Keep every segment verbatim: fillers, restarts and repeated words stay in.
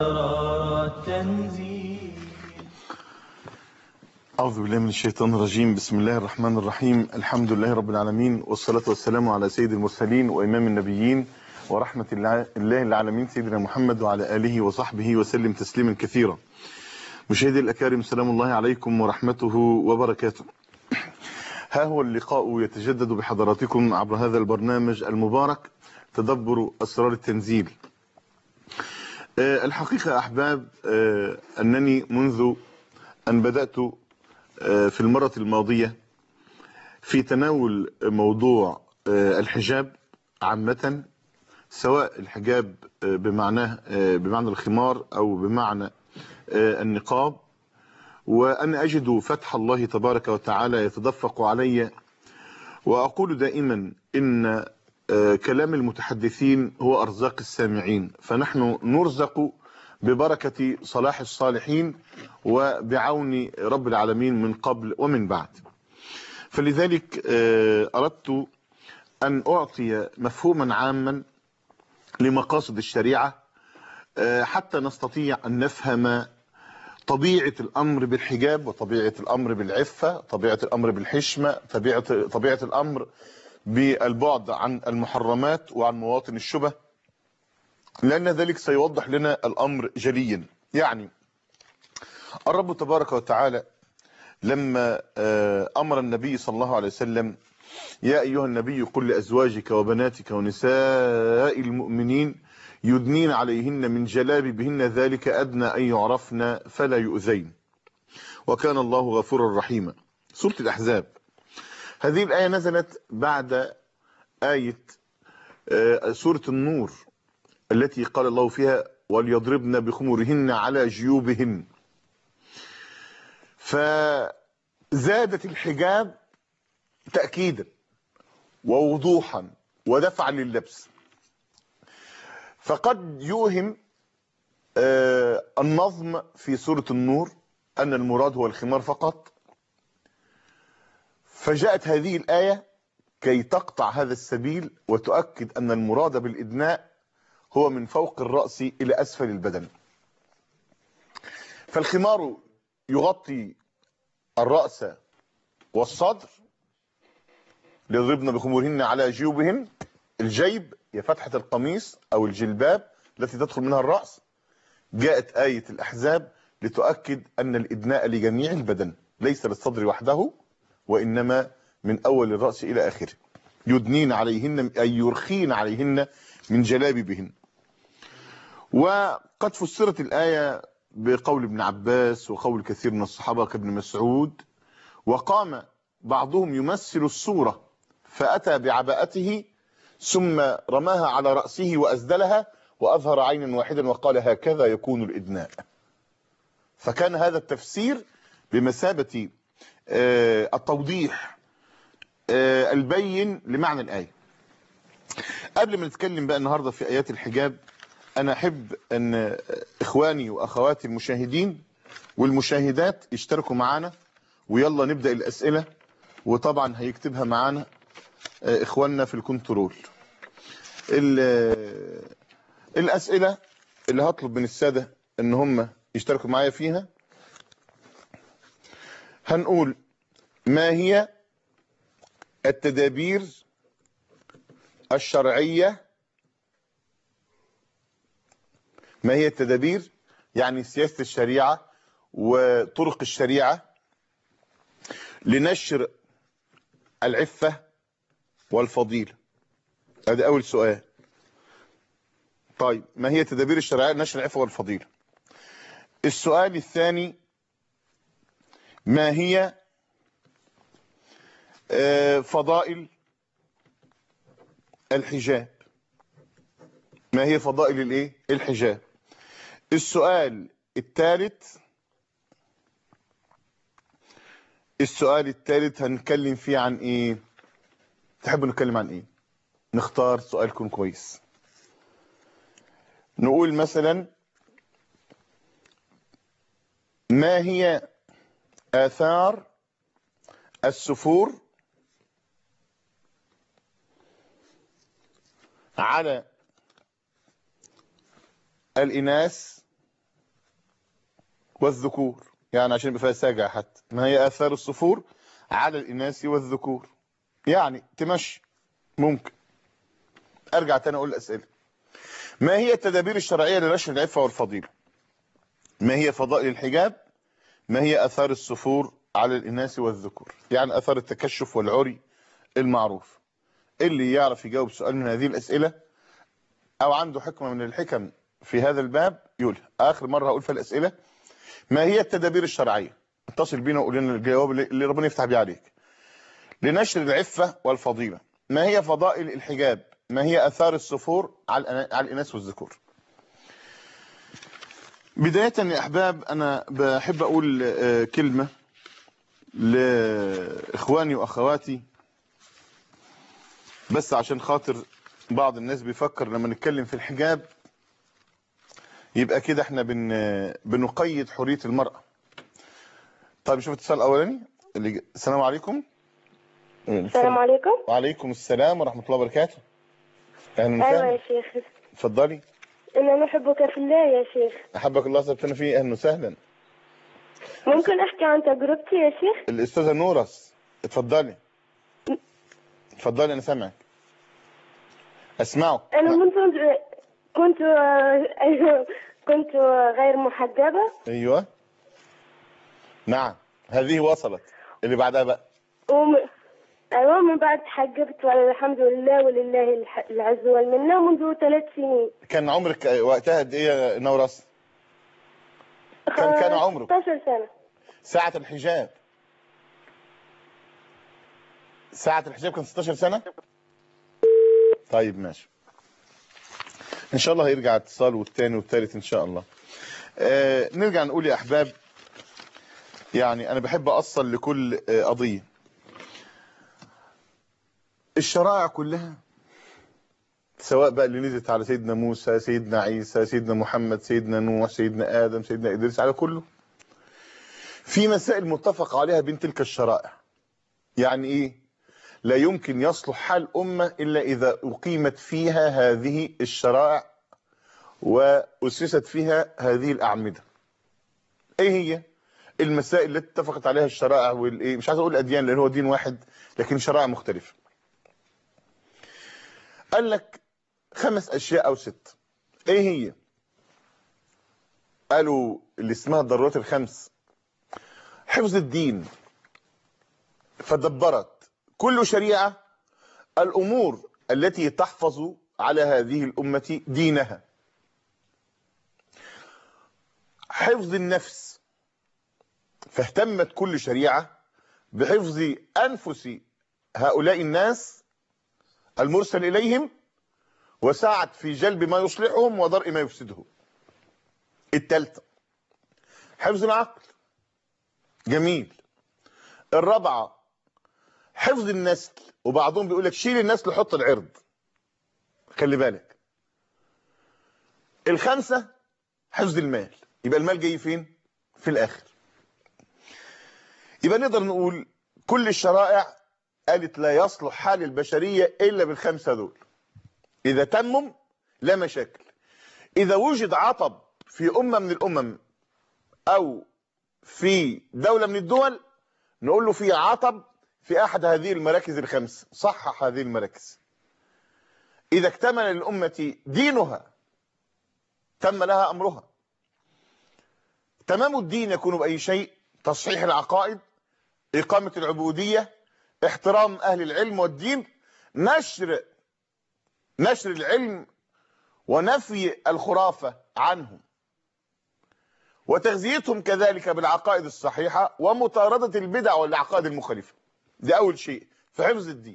التنزيل. أعوذ بالله من الشيطان الرجيم. بسم الله الرحمن الرحيم. الحمد لله رب العالمين، والصلاة والسلام على سيد المرسلين وإمام النبيين ورحمة الله العالمين سيدنا محمد وعلى آله وصحبه وسلم تسليما كثيرا. مشاهدي الأكارم، سلام الله عليكم ورحمته وبركاته. ها هو اللقاء يتجدد بحضراتكم عبر هذا البرنامج المبارك تدبر أسرار التنزيل. الحقيقة أحباب أنني منذ أن بدأت في المرة الماضية في تناول موضوع الحجاب عامة، سواء الحجاب بمعناه بمعنى الخمار أو بمعنى النقاب، وأنا أجد فتح الله تبارك وتعالى يتدفق علي، وأقول دائما إن كلام المتحدثين هو أرزاق السامعين، فنحن نرزق ببركة صلاح الصالحين وبعون رب العالمين من قبل ومن بعد. فلذلك أردت أن أعطي مفهوما عاما لمقاصد الشريعة حتى نستطيع أن نفهم طبيعة الأمر بالحجاب، وطبيعة الأمر بالعفة، طبيعة الأمر بالحشمة، طبيعة, طبيعة الأمر بالبعد عن المحرمات وعن مواطن الشبه، لأن ذلك سيوضح لنا الأمر جليا. يعني الرب تبارك وتعالى لما أمر النبي صلى الله عليه وسلم: يا أيها النبي قل لأزواجك وبناتك ونساء المؤمنين يدنين عليهن من جلابيبهن ذلك أدنى أن يعرفن فلا يؤذين وكان الله غفورا رحيما. سورة الأحزاب. هذه الآية نزلت بعد آية سورة النور التي قال الله فيها: وليضربن بخمرهن على جيوبهن. فزادت الحجاب تأكيدا ووضوحا ودفعا لللبس. فقد يوهم النظم في سورة النور أن المراد هو الخمار فقط، فجاءت هذه الآية كي تقطع هذا السبيل وتؤكد أن المراد بالإدناء هو من فوق الرأس إلى أسفل البدن. فالخمار يغطي الرأس والصدر، ليضربن بخمورهن على جيوبهن. الجيب هي فتحة القميص أو الجلباب التي تدخل منها الرأس. جاءت آية الأحزاب لتؤكد أن الإدناء لجميع البدن، ليس للصدر وحده، وإنما من أول الرأس إلى آخره. يدنين عليهن أي يرخين عليهن من جلابيبهن. وقد فسرت الآية بقول ابن عباس وقول كثير من الصحابة كابن مسعود، وقام بعضهم يمثل الصورة فأتى بعباءته ثم رماها على رأسه وأسدلها وأظهر عينا واحدا وقال: هكذا يكون الإدناء. فكان هذا التفسير بمثابة التوضيح البين لمعنى الآية. قبل ما نتكلم بقى النهاردة في آيات الحجاب، أنا أحب أن إخواني وأخواتي المشاهدين والمشاهدات يشتركوا معنا، ويلا نبدأ الأسئلة. وطبعا هيكتبها معنا إخواننا في الكنترول. الأسئلة اللي هطلب من السادة أن هم يشتركوا معايا فيها، هنقول: ما هي التدابير الشرعية؟ ما هي التدابير يعني سياسة الشريعة وطرق الشريعة لنشر العفة والفضيلة؟ هذا أول سؤال. طيب، ما هي التدابير الشرعية لنشر العفة والفضيلة؟ السؤال الثاني: ما هي فضائل الحجاب؟ ما هي فضائل الايه الحجاب؟ السؤال الثالث السؤال الثالث هنتكلم فيه عن ايه؟ تحبوا نتكلم عن ايه؟ نختار سؤال يكون كويس. نقول مثلا: ما هي آثار السفور على الإناث والذكور، يعني عشان يبقى فيها ساجع حتى. ما هي آثار الصفور على الإناث والذكور، يعني تمشي. ممكن أرجع تاني أقول الأسئلة. ما هي التدابير الشرعية لنشر العفة والفضيلة؟ ما هي فضائل الحجاب؟ ما هي آثار الصفور على الإناث والذكور؟ يعني آثار التكشف والعري المعروف. اللي يعرف يجاوب سؤال من هذه الأسئلة أو عنده حكمة من الحكم في هذا الباب يقولها. آخر مرة هقول في الأسئلة: ما هي التدابير الشرعية؟ اتصل بينا وقول لنا الجواب اللي ربنا يفتح بيه عليك. لنشر العفة والفضيلة. ما هي فضائل الحجاب؟ ما هي آثار الصفور على الإناث والذكور؟ بداية يا أحباب، أنا بحب أقول كلمة لإخواني وأخواتي، بس عشان خاطر بعض الناس بيفكر لما نتكلم في الحجاب يبقى كده احنا بن بنقيد حرية المرأة. طيب شوف الاتصال الأولاني. اللي... السلام عليكم. السلام عليكم. وعليكم السلام ورحمة الله وبركاته. أهلا وسهلا. أيوة يا شيخ. اتفضلي. أنا نحبك في الله يا شيخ. أحبك الله سبحانه فيه. أهلا وسهلا. ممكن أحكي عن تجربتي يا شيخ؟ الأستاذة نورس، اتفضلي. اتفضلي أنا سامعك. أسمعك. أنا منذ كنت كنت غير محجبة. أيوة نعم، هذه وصلت. اللي بعدها بقى. وم... أيوة من بعد تحجبت والحمد لله ولله العز والمنة منذ ثلاث سنين. كان عمرك وقتها قد إيه يا نورس؟ كم كان عمرك؟ ستة عشر سنة. ساعة الحجاب ساعة الحجاب كان ستاشر سنة؟ طيب ماشي، إن شاء الله هيرجع اتصال والتاني والتالت إن شاء الله. آه نرجع نقول يا أحباب، يعني أنا بحب أصل لكل آه قضية. الشرائع كلها سواء بقى اللي نزلت على سيدنا موسى، سيدنا عيسى، سيدنا محمد، سيدنا نوح، سيدنا آدم، سيدنا إدريس، على كله في مسائل متفق عليها بين تلك الشرائع. يعني إيه؟ لا يمكن يصلح حال أمة إلا إذا أقيمت فيها هذه الشرائع وأسست فيها هذه الأعمدة. إيه هي المسائل التي اتفقت عليها الشرائع والإيه؟ مش عايز أقول الأديان لأن هو دين واحد لكن شرائع مختلفة. قال لك خمس أشياء أو ست. إيه هي؟ قالوا اللي اسمها الضرورات الخمس. حفظ الدين، فدبرت كل شريعة الأمور التي تحفظ على هذه الأمة دينها. حفظ النفس، فاهتمت كل شريعة بحفظ أنفس هؤلاء الناس المرسل إليهم وسعت في جلب ما يصلحهم ودرء ما يفسدهم. الثالثة حفظ العقل، جميل. الرابعة حفظ النسل، وبعضهم بيقول لك شيل النسل وحط العرض، خلي بالك. الخامسة حفظ المال، يبقى المال جاي فين؟ في الآخر. يبقى نقدر نقول كل الشرائع قالت لا يصلح حال البشرية إلا بالخمسة دول. إذا تمم لا مشاكل. إذا وجد عطب في أمة من الأمم أو في دولة من الدول نقول له في عطب في أحد هذه المراكز الخمس، صحح هذه المراكز. إذا اكتمل للأمة دينها تم لها أمرها. تمام الدين يكون بأي شيء: تصحيح العقائد، إقامة العبودية، احترام أهل العلم والدين، نشر نشر العلم ونفي الخرافة عنهم، وتغذيتهم كذلك بالعقائد الصحيحة ومطاردة البدع والعقائد المخالفة. ده أول شيء في حفظ الدين.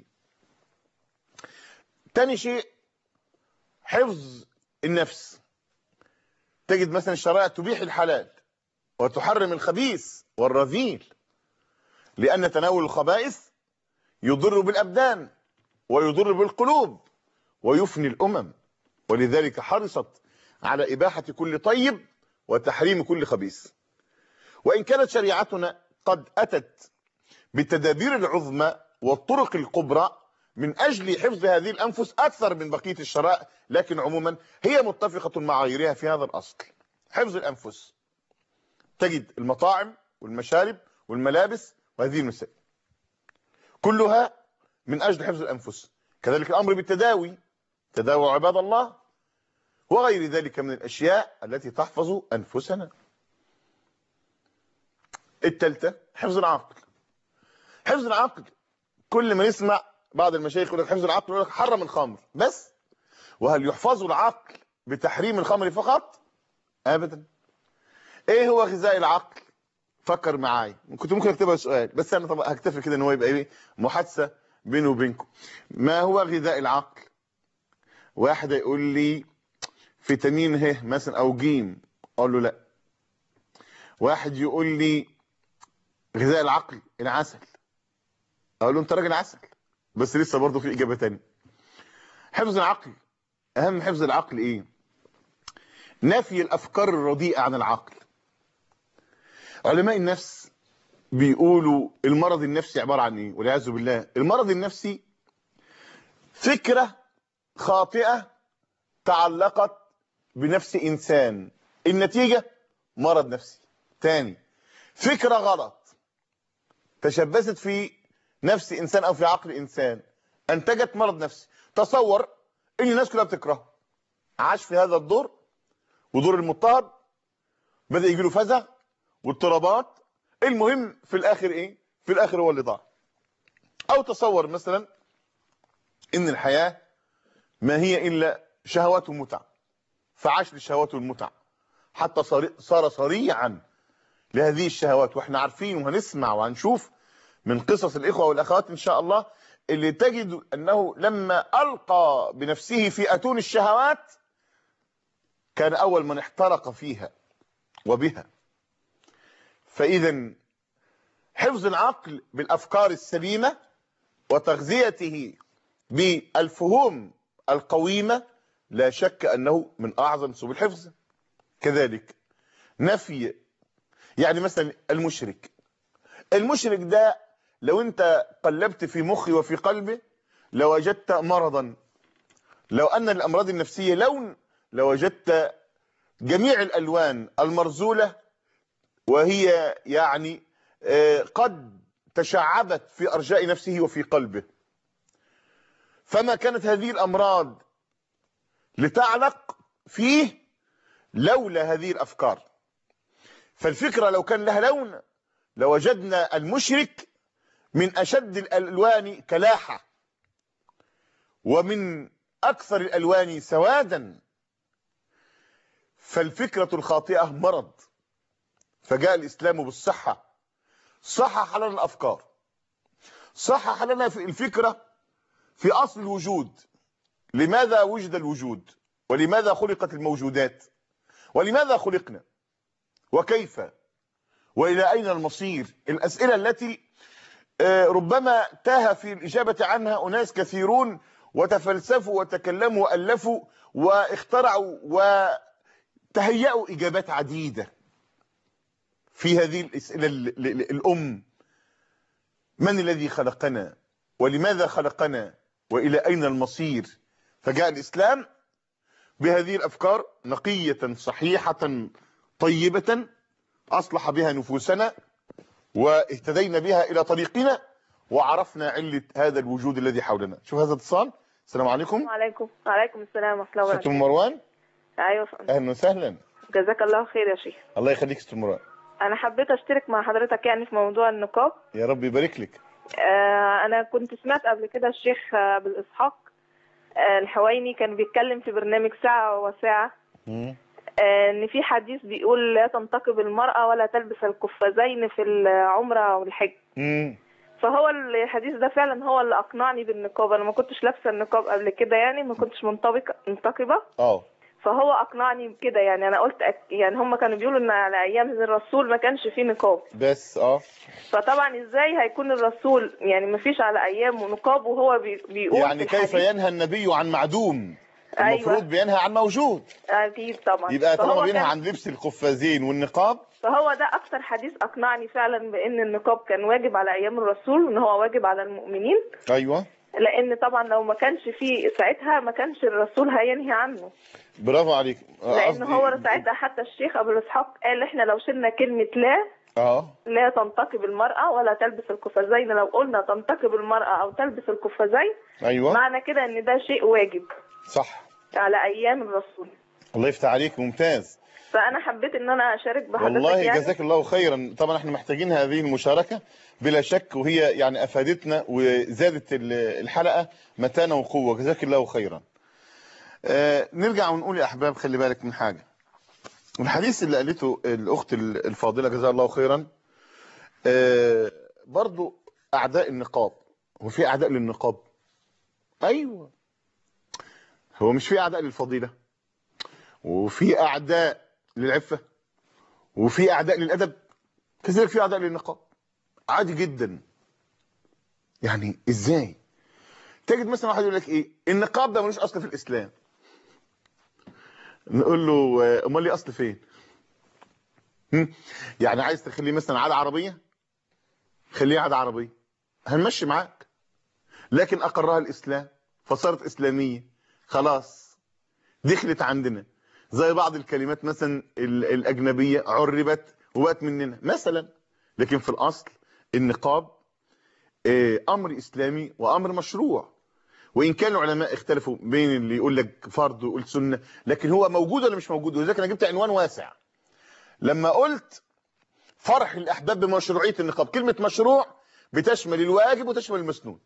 تاني شيء حفظ النفس. تجد مثلا الشرائع تبيح الحلال وتحرم الخبيث والرذيل، لأن تناول الخبائث يضر بالأبدان ويضر بالقلوب ويفني الأمم، ولذلك حرصت على إباحة كل طيب وتحريم كل خبيث. وإن كانت شريعتنا قد أتت بالتدابير العظمى والطرق الكبرى من أجل حفظ هذه الأنفس أكثر من بقية الشرائع، لكن عموما هي متفقة مع غيرها في هذا الأصل: حفظ الأنفس. تجد المطاعم والمشارب والملابس وهذه المسائل كلها من أجل حفظ الأنفس. كذلك الأمر بالتداوي، تداووا عباد الله، وغير ذلك من الأشياء التي تحفظ أنفسنا. الثالثة حفظ العقل. حفظ العقل، كل ما يسمع بعض المشايخ يقول لك حفظ العقل يقول لك حرم الخمر بس، وهل يحفظ العقل بتحريم الخمر فقط؟ أبدا. إيه هو غذاء العقل؟ فكر معاي، كنت ممكن اكتبها سؤال بس انا طبعا هكتفي كده ان هو يبقى ايه محادثه بيني وبينكم. ما هو غذاء العقل؟ واحد يقول لي فيتامين ه مثلا او جيم، اقول له لا. واحد يقول لي غذاء العقل العسل، اقول له انت راجل عسل، بس لسه برضه في اجابه ثانيه. حفظ العقل، اهم حفظ العقل ايه؟ نفي الافكار الرديئه عن العقل. علماء النفس بيقولوا المرض النفسي عباره عن ايه؟ والعياذ بالله المرض النفسي فكره خاطئه تعلقت بنفس انسان، النتيجه مرض نفسي. تاني، فكره غلط تشبثت في نفس انسان او في عقل انسان انتجت مرض نفسي. تصور ان الناس كلها بتكرهه، عاش في هذا الدور ودور المضطهد، بدا يجي له فزع واضطرابات، المهم في الاخر ايه؟ في الاخر هو اللي ضاع. او تصور مثلا ان الحياه ما هي الا شهوات ومتع، فعاش للشهوات والمتع حتى صار صريعا لهذه الشهوات. واحنا عارفين وهنسمع وهنشوف من قصص الاخوه والاخوات ان شاء الله اللي تجد انه لما القى بنفسه في اتون الشهوات كان اول من احترق فيها وبها. فاذا حفظ العقل بالافكار السليمه وتغذيته بالفهوم القويمه لا شك انه من اعظم سبل الحفظ. كذلك نفي، يعني مثلا المشرك المشرك ده لو انت قلبت في مخي وفي قلبي لوجدت مرضا. لو ان الامراض النفسيه لون لوجدت جميع الالوان المرذوله، وهي يعني قد تشعبت في ارجاء نفسه وفي قلبه. فما كانت هذه الامراض لتعلق فيه لولا هذه الافكار. فالفكره لو كان لها لون لوجدنا المشرك من اشد الالوان كلاحه ومن اكثر الالوان سوادا. فالفكره الخاطئه مرض، فجاء الاسلام بالصحه، صحح لنا الافكار، صحح لنا في الفكره في اصل الوجود. لماذا وجد الوجود؟ ولماذا خلقت الموجودات؟ ولماذا خلقنا؟ وكيف؟ والى اين المصير؟ الاسئله التي ربما تاه في الاجابه عنها اناس كثيرون وتفلسفوا وتكلموا والفوا واخترعوا وتهيأوا اجابات عديده في هذه الاسئله الام. من الذي خلقنا؟ ولماذا خلقنا؟ والى اين المصير؟ فجاء الاسلام بهذه الافكار نقيه صحيحه طيبه اصلح بها نفوسنا واهتدينا بها الى طريقنا وعرفنا عله هذا الوجود الذي حولنا. شوف هذا الاتصال. السلام عليكم. وعليكم وعليكم السلام ورحمه الله وبركاته. ست مروان. ايوه فندم. اهلا وسهلا. جزاك الله خير يا شيخ. الله يخليك ست مروان. انا حبيت اشترك مع حضرتك يعني في موضوع النقاب. يا رب يبارك لك. آه انا كنت سمعت قبل كده الشيخ ابو الاسحاق آه الحويني كان بيتكلم في برنامج ساعه وساعه امم آه ان في حديث بيقول لا تنتقب المرأة ولا تلبس القفازين في العمرة والحج. امم فهو الحديث ده فعلا هو اللي اقنعني بالنقاب. انا ما كنتش لابسه النقاب قبل كده، يعني ما كنتش منطبقه منتقبه. اه فهو اقنعني بكده. يعني انا قلت أك... يعني هم كانوا بيقولوا ان على ايام الرسول ما كانش فيه نقاب، بس اه فطبعا ازاي هيكون الرسول يعني ما فيش على ايامه نقاب وهو بي... بيقول يعني في كيف ينهى النبي عن معدوم؟ المفروض أيوة. بينهى عن موجود. اكيد طبعا. يبقى طالما بينهى كان... عن لبس القفازين والنقاب، فهو ده اكتر حديث اقنعني فعلا بان النقاب كان واجب على ايام الرسول وان هو واجب على المؤمنين. ايوه. لان طبعا لو ما كانش فيه ساعتها ما كانش الرسول هينهي عنه. برافو عليك. لان هو ساعتها حتى الشيخ ابو الاسحاق قال احنا لو شلنا كلمه لا اه لا تنتقب المراه ولا تلبس القفازين، لو قلنا تنتقب المراه او تلبس القفازين ايوه معنى كده ان ده شيء واجب صح على ايام الرسول. الله يفتح عليك، ممتاز. فانا حبيت ان انا اشارك بحضرتك والله يعني. جزاك الله خيرا. طبعا احنا محتاجين هذه المشاركه بلا شك، وهي يعني افادتنا وزادت الحلقه متانه وقوه. جزاك الله خيرا. آه نرجع ونقول يا احباب خلي بالك من حاجه. الحديث اللي قالته الاخت الفاضله جزاها الله خيرا، آه برضو اعداء النقاب. هو في اعداء للنقاب؟ ايوه. هو مش في اعداء للفضيله وفي اعداء للعفه وفي اعداء للادب؟ كذلك في اعداء للنقاب عادي جدا. يعني ازاي تجد مثلا واحد يقول لك ايه النقاب ده ملوش اصل في الاسلام؟ نقول له امال ليه اصل فين؟ يعني عايز تخليه مثلا عاده عربيه، خليه عاده عربيه هنمشي معاك، لكن اقرها الاسلام فصارت اسلاميه خلاص دخلت عندنا. زي بعض الكلمات مثلا الاجنبيه عربت وبقت مننا مثلا، لكن في الاصل النقاب امر اسلامي وامر مشروع. وان كان العلماء اختلفوا بين اللي يقول لك فرض ويقول سنه، لكن هو موجود ولا مش موجود. ولذلك انا جبت عنوان واسع لما قلت فرح الاحباب بمشروعيه النقاب. كلمه مشروع بتشمل الواجب وتشمل المسنون،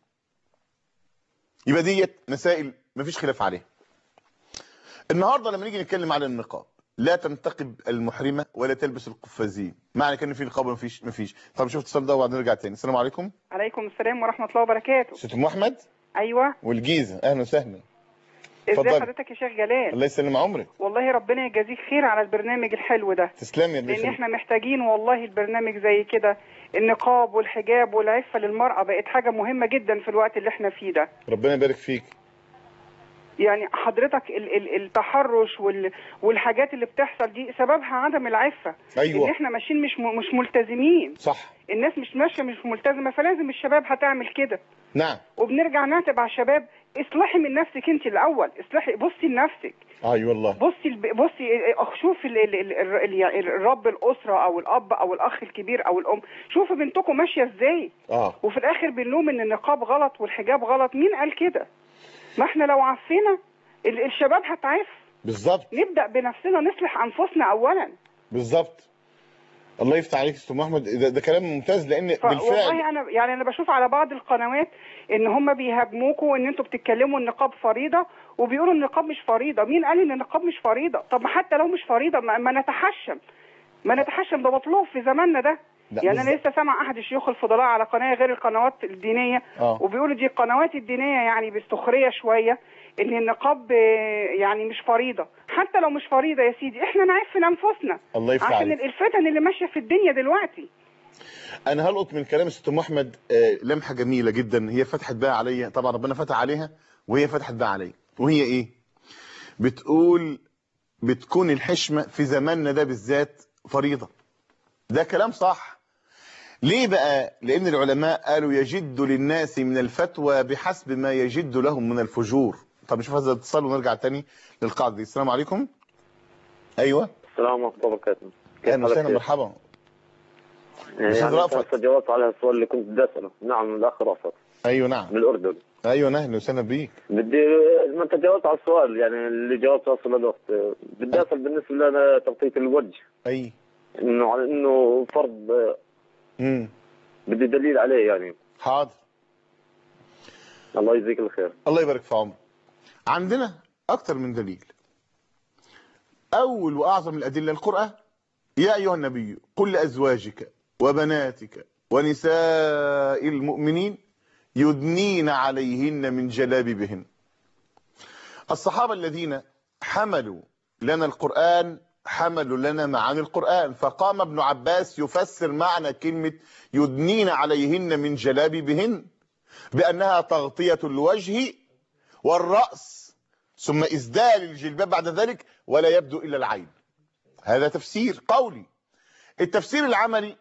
يبقى ديت مسائل مفيش خلاف عليها. النهارده لما نيجي نتكلم على النقاب، لا تنتقب المحرمه ولا تلبس القفازين، معنى كان في نقاب مفيش مفيش. طب شوف اتصال ده وبعدين نرجع تاني. السلام عليكم. عليكم السلام ورحمه الله وبركاته. ست ام احمد. ايوه والجيزه. اهلا وسهلا. ازي حضرتك يا شيخ جلال؟ الله يسلم عمرك. والله ربنا يجازيك خير على البرنامج الحلو ده. تسلمي يا لان احنا محتاجين والله البرنامج زي كده. النقاب والحجاب والعفه للمراه بقت حاجه مهمه جدا في الوقت اللي احنا فيه ده. ربنا يبارك فيك. يعني حضرتك ال ال التحرش وال والحاجات اللي بتحصل دي سببها عدم العفه. ايوه ان احنا ماشيين مش مش ملتزمين. صح. الناس مش ماشيه مش ملتزمه، فلازم الشباب هتعمل كده. نعم. وبنرجع نعتب على الشباب. اصلحي من نفسك انت الاول، اصلحي بصي لنفسك. اي والله. بصي بصي شوفي الرب الاسره او الاب او الاخ الكبير او الام، شوفوا بنتكم ماشيه ازاي. اه وفي الاخر بنلوم ان النقاب غلط والحجاب غلط. مين قال كده؟ ما احنا لو عفينا الشباب هتعف. بالظبط. نبدا بنفسنا نصلح انفسنا اولا. بالظبط. الله يفتح عليك يا استاذ احمد. ده, ده كلام ممتاز لان بالفعل والله انا يعني انا بشوف على بعض القنوات ان هم بيهاجموكوا ان انتوا بتتكلموا النقاب فريضه وبيقولوا النقاب مش فريضه. مين قال ان النقاب مش فريضه؟ طب حتى لو مش فريضه ما, ما نتحشم ما نتحشم ده مطلوب في زماننا ده. يعني بالزبط. انا لسه سامع احد الشيوخ الفضلاء على قناه غير القنوات الدينيه أوه. وبيقولوا دي القنوات الدينيه يعني بالسخريه شويه ان النقاب يعني مش فريضه. حتى لو مش فريضه يا سيدي احنا نعف انفسنا الله يفتح عشان عليك. الفتن اللي ماشيه في الدنيا دلوقتي. انا هلقط من كلام ست ام احمد لمحه جميله جدا هي فتحت بقى عليا. طبعا ربنا فتح عليها وهي فتحت بقى عليا. وهي ايه؟ بتقول بتكون الحشمه في زماننا ده بالذات فريضه. ده كلام صح. ليه بقى؟ لان العلماء قالوا يجد للناس من الفتوى بحسب ما يجد لهم من الفجور. طب نشوف هذا الاتصال ونرجع تاني للقاعده دي. السلام عليكم. ايوه السلام ورحمه الله وبركاته. اهلا وسهلا مرحبا. يعني انت جاوبت على السؤال اللي كنت بدي اساله. نعم الاخ رافض. ايوه نعم من الاردن. ايوه اهلا وسهلا بيك. بدي ما انت جاوبت على السؤال يعني اللي جاوبته اصلا الوقت. بدي اسال بالنسبه لنا تغطيه الوجه. اي انه على انه فرض. امم بدي دليل عليه يعني. حاضر. الله يجزيك الخير. الله يبارك في عمرك. عندنا اكتر من دليل. اول واعظم الادله القران. يا ايها النبي قل لازواجك وبناتك ونساء المؤمنين يدنين عليهن من جلابيبهن. الصحابه الذين حملوا لنا القرآن حملوا لنا معاني القرآن. فقام ابن عباس يفسر معنى كلمة يدنين عليهن من جلابيبهن بأنها تغطية الوجه والرأس ثم إسدال الجلباب بعد ذلك ولا يبدو إلا العين. هذا تفسير قولي. التفسير العملي.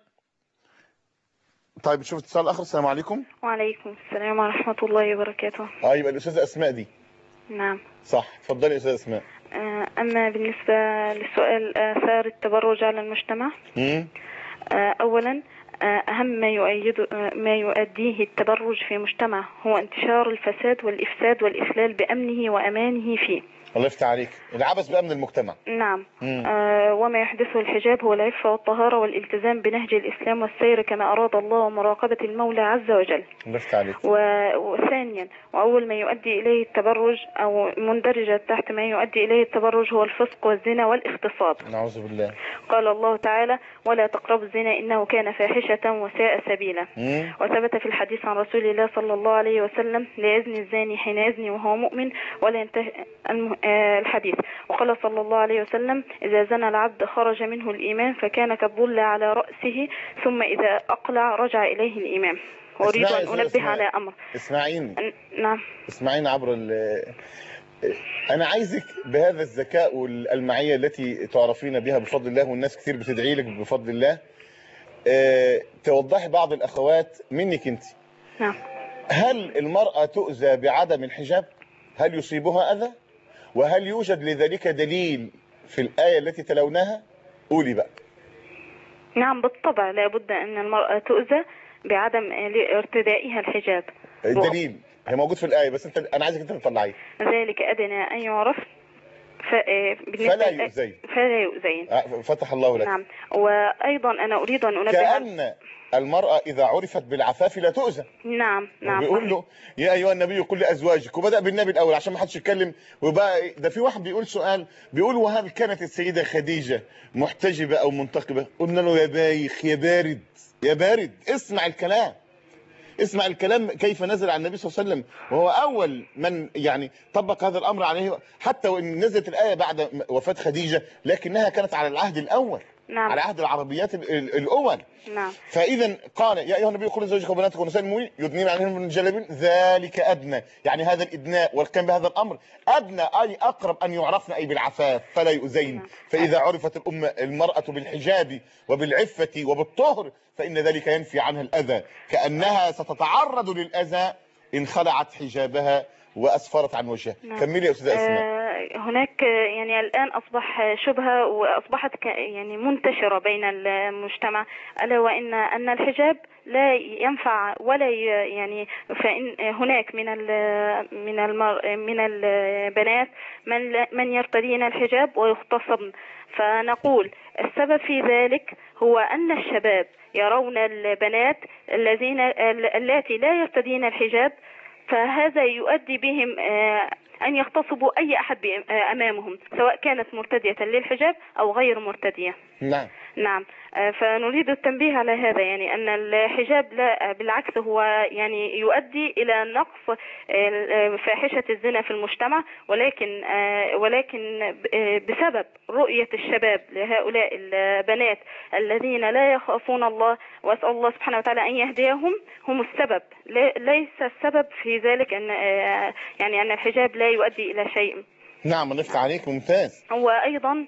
طيب شوف اتصال آخر. السلام عليكم. وعليكم السلام ورحمة الله وبركاته. اه يبقى الأستاذة أسماء دي. نعم صح. اتفضلي يا أستاذة أسماء. آه، أما بالنسبة للسؤال آثار التبرج على المجتمع، مم. آه، أولا آه، أهم ما يؤيد آه، ما يؤديه التبرج في مجتمع هو انتشار الفساد والإفساد والإخلال بأمنه وأمانه فيه. الله يفتح عليك، العبث بأمن المجتمع. نعم. مم. آه وما يحدثه الحجاب هو العفة والطهارة والالتزام بنهج الإسلام والسير كما أراد الله ومراقبة المولى عز وجل. الله يفتح عليك. و- وثانيا وأول ما يؤدي إليه التبرج أو مندرجة تحت ما يؤدي إليه التبرج هو الفسق والزنا والاغتصاب. نعوذ بالله. قال الله تعالى: ولا تقربوا الزنا إنه كان فاحشة وساء سبيلا. مم. وثبت في الحديث عن رسول الله صلى الله عليه وسلم: لا يزني الزاني حين يزني وهو مؤمن ولا ينتهي الم- آه الحديث. وقال صلى الله عليه وسلم: إذا زنى العبد خرج منه الإيمان فكان كالظل على رأسه ثم إذا أقلع رجع إليه الإيمان. وأريد اسمعي- أن أنبه اسمعي- على أمر. اسمعيني أن- نعم. اسمعيني عبر ال انا عايزك بهذا الذكاء والألمعية التي تعرفين بها بفضل الله، والناس كتير بتدعي لك بفضل الله، اه توضحي بعض الأخوات منك انت. نعم. هل المرأة تؤذى بعدم الحجاب؟ هل يصيبها أذى؟ وهل يوجد لذلك دليل في الآية التي تلوناها؟ قولي بقى. نعم بالطبع لا بد أن المرأة تؤذى بعدم ارتدائها الحجاب. الدليل هي موجود في الآية، بس انت انا عايزك انت تطلعيه. ذلك أدنى أن يعرف ف... فلا يؤذين. فلا يؤذين. فتح الله لك. نعم. وأيضا أنا أريد أن أنبه كأن المرأة إذا عرفت بالعفاف لا تؤذى. نعم نعم. بيقول له يا أيها النبي قل لأزواجك، وبدأ بالنبي الأول عشان ما حدش يتكلم. وبقى ده في واحد بيقول سؤال بيقول: وهل كانت السيدة خديجة محتجبة أو منتقبة؟ قلنا له: يا بايخ يا بارد يا بارد، اسمع الكلام، اسمع الكلام كيف نزل على النبي صلى الله عليه وسلم، وهو أول من يعني طبق هذا الأمر عليه، حتى وإن نزلت الآية بعد وفاة خديجة لكنها كانت على العهد الأول. نعم. على عهد العربيات الأول. نعم. فإذا قال: يا أيها النبي قل لزوجك وبناتك ونساء المؤمنين يدنين عليهن من جلابيبهن ذلك أدنى، يعني هذا الإدناء والقيام بهذا الأمر أدنى أي أقرب أن يعرفن أي بالعفاف فلا يؤذين. فإذا عرفت الأمة المرأة بالحجاب وبالعفة وبالطهر فإن ذلك ينفي عنها الأذى، كأنها ستتعرض للأذى إن خلعت حجابها وأسفرت عن وجهها. نعم. كملي يا أستاذة أسماء. آه هناك يعني الآن أصبح شبهة وأصبحت يعني منتشرة بين المجتمع، ألا وإن أن الحجاب لا ينفع ولا يعني، فإن هناك من من المر من البنات من من يرتدين الحجاب ويغتصبن. فنقول السبب في ذلك هو أن الشباب يرون البنات الذين اللاتي لا يرتدين الحجاب، فهذا يؤدي بهم أن يغتصبوا أي أحد أمامهم سواء كانت مرتدية للحجاب أو غير مرتدية. نعم. نعم. فنريد التنبيه على هذا، يعني أن الحجاب لا بالعكس هو يعني يؤدي إلى نقص فاحشة الزنا في المجتمع، ولكن ولكن بسبب رؤية الشباب لهؤلاء البنات الذين لا يخافون الله، وأسأل الله سبحانه وتعالى أن يهديهم، هم السبب، ليس السبب في ذلك أن يعني أن الحجاب لا يؤدي إلى شيء. نعم نفتح عليك. ممتاز. وأيضا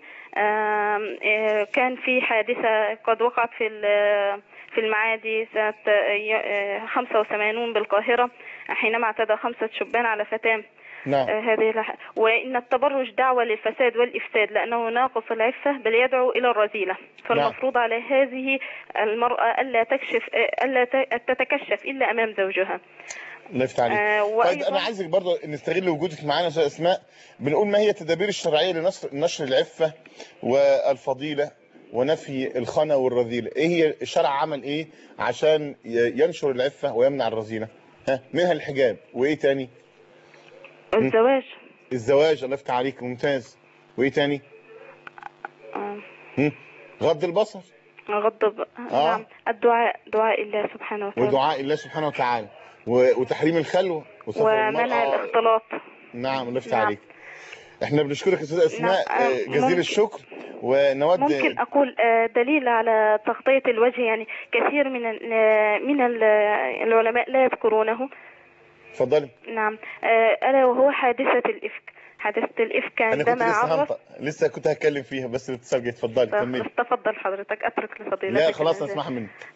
كان في حادثة قد وقعت في في المعادي سنة خمسة وثمانين بالقاهرة حينما اعتدى خمسة شبان على فتاة. نعم. هذه وإن التبرج دعوة للفساد والإفساد لأنه ناقص العفة بل يدعو إلى الرذيلة، فالمفروض على هذه المرأة ألا تكشف ألا تتكشف إلا أمام زوجها. الله يفتح عليك. آه طيب انا عايزك برضه نستغل وجودك معانا يا استاذ اسماء، بنقول ما هي التدابير الشرعيه لنشر العفه والفضيله ونفي الخنا والرذيله؟ ايه هي الشرع عمل ايه عشان ينشر العفه ويمنع الرذيله؟ ها، منها الحجاب، وايه تاني؟ الزواج. الزواج. الله يفتح عليك. ممتاز. وايه تاني؟ آه. غض البصر. غض ب... آه. نعم. الدعاء، دعاء الله سبحانه وتعالى. ودعاء الله سبحانه وتعالى وتحريم الخلوه ومنع الاختلاط. نعم. الله يفتح عليك. احنا بنشكرك يا استاذه اسماء. نعم. جزيل ممكن... الشكر. ونود ممكن اقول دليل على تغطيه الوجه، يعني كثير من من العلماء لا يذكرونه. اتفضلي. نعم. الا وهو حادثه الافك. حادثه الافك عندما انا كنت لسه لسه كنت هتكلم فيها بس الاتصال جه. اتفضلي كملي. تفضل حضرتك، اترك لفضيلتك. لا خلاص اسمعها منك.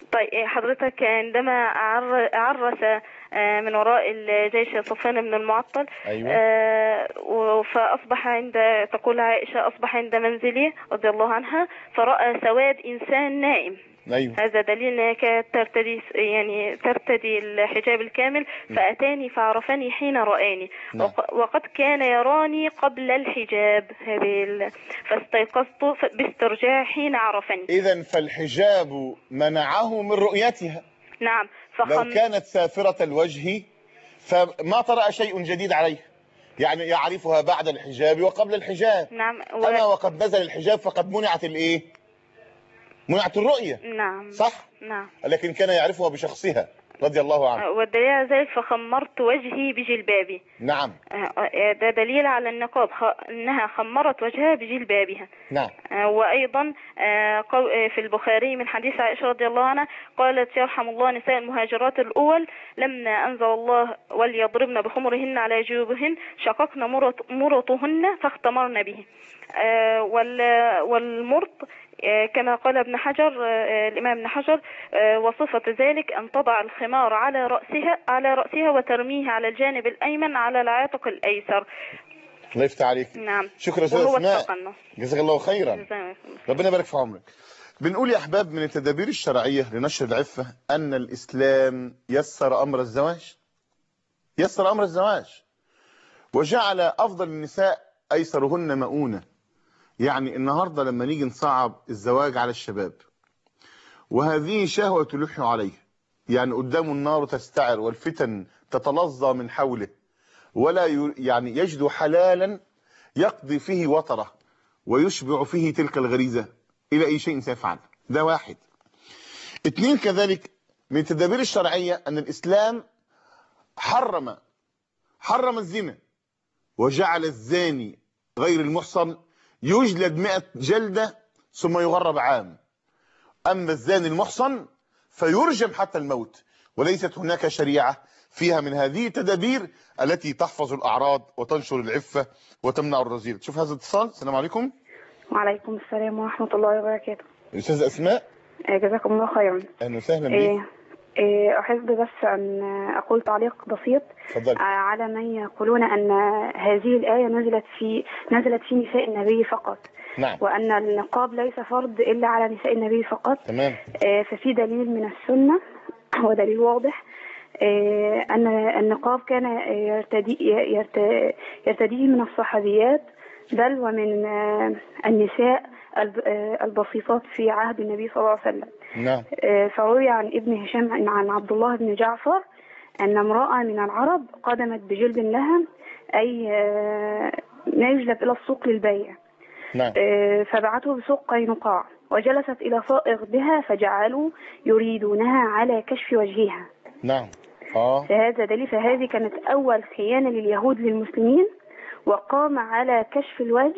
طيب حضرتك عندما عرس من وراء الجيش صفوان بن المعطل، أيوة. فأصبح عند، تقول عائشة، أصبح عند منزله رضي الله عنها فرأى سواد إنسان نائم. أيوة. هذا دليل انك ترتدي يعني ترتدي الحجاب الكامل. فأتاني فعرفني حين رآني. نعم. وقد كان يراني قبل الحجاب هذه ال... فاستيقظت باسترجاع حين عرفني. إذن فالحجاب منعه من رؤيتها. نعم. فخم... لو كانت سافرة الوجه فما طرأ شيء جديد عليه، يعني يعرفها بعد الحجاب وقبل الحجاب. نعم. و... أما وقد نزل الحجاب فقد منعت الإيه؟ منعت الرؤية. نعم. صح؟ نعم. لكن كان يعرفها بشخصها رضي الله عنه. والدليل على ذلك فخمرت وجهي بجلبابي. نعم. ده دليل على النقاب، انها خمرت وجهها بجلبابها. نعم. وايضا في البخاري من حديث عائشة رضي الله عنها قالت: يرحم الله نساء المهاجرات الاول لما انزل الله وليضربن بخمرهن على جيوبهن شققن مرطهن فاختمرن به. والمرط كما قال ابن حجر الإمام ابن حجر وصفة ذلك أن تضع الخمار على رأسها على رأسها وترميه على الجانب الأيمن على العاتق الأيسر. الله يفتح عليك. نعم. شكرا أستاذ أسماء، جزاك الله خيرا. ربنا يبارك في عمرك. بنقول يا أحباب من التدابير الشرعية لنشر العفة أن الإسلام يسر أمر الزواج، يسر أمر الزواج وجعل أفضل النساء أيسرهن مؤونة. يعني النهاردة لما نيجي نصعب الزواج على الشباب وهذه شهوة تلح عليه، يعني قدامه النار تستعر والفتن تتلظى من حوله ولا يعني يجد حلالا يقضي فيه وطره ويشبع فيه تلك الغريزة، إلى أي شيء سيفعل. ده واحد. اثنين، كذلك من التدابير الشرعية أن الإسلام حرم حرم الزنا وجعل الزاني غير المحصن يجلد مئة جلدة ثم يغرب عام. أما الزاني المحصن فيرجم حتى الموت. وليست هناك شريعة فيها من هذه التدابير التي تحفظ الأعراض وتنشر العفة وتمنع الرذيلة. شوف هذا الاتصال. السلام عليكم. وعليكم السلام ورحمة الله وبركاته. الأستاذ أسماء، جزاكم الله خيرا. أهلا وسهلا بك. إيه إيه أحب بس أن أقول تعليق بسيط فضل. على من يقولون أن هذه الآية نزلت في نزلت في نساء النبي فقط. نعم. وأن النقاب ليس فرض إلا على نساء النبي فقط. تمام. إيه ففي دليل من السنة ودليل واضح إيه أن النقاب كان يرتدي يرتديه من الصحابيات بل ومن النساء البسيطات في عهد النبي صلى الله عليه وسلم. نعم. فروي عن ابن هشام عن عبد الله بن جعفر أن امرأة من العرب قدمت بجلب لها أي ما يجلب إلى السوق للبيع. نعم. فبعته بسوق قينقاع وجلست إلى صائغ بها فجعلوا يريدونها على كشف وجهها. نعم. آه. فهذا دليل. فهذه كانت أول خيانة لليهود للمسلمين، وقام على كشف الوجه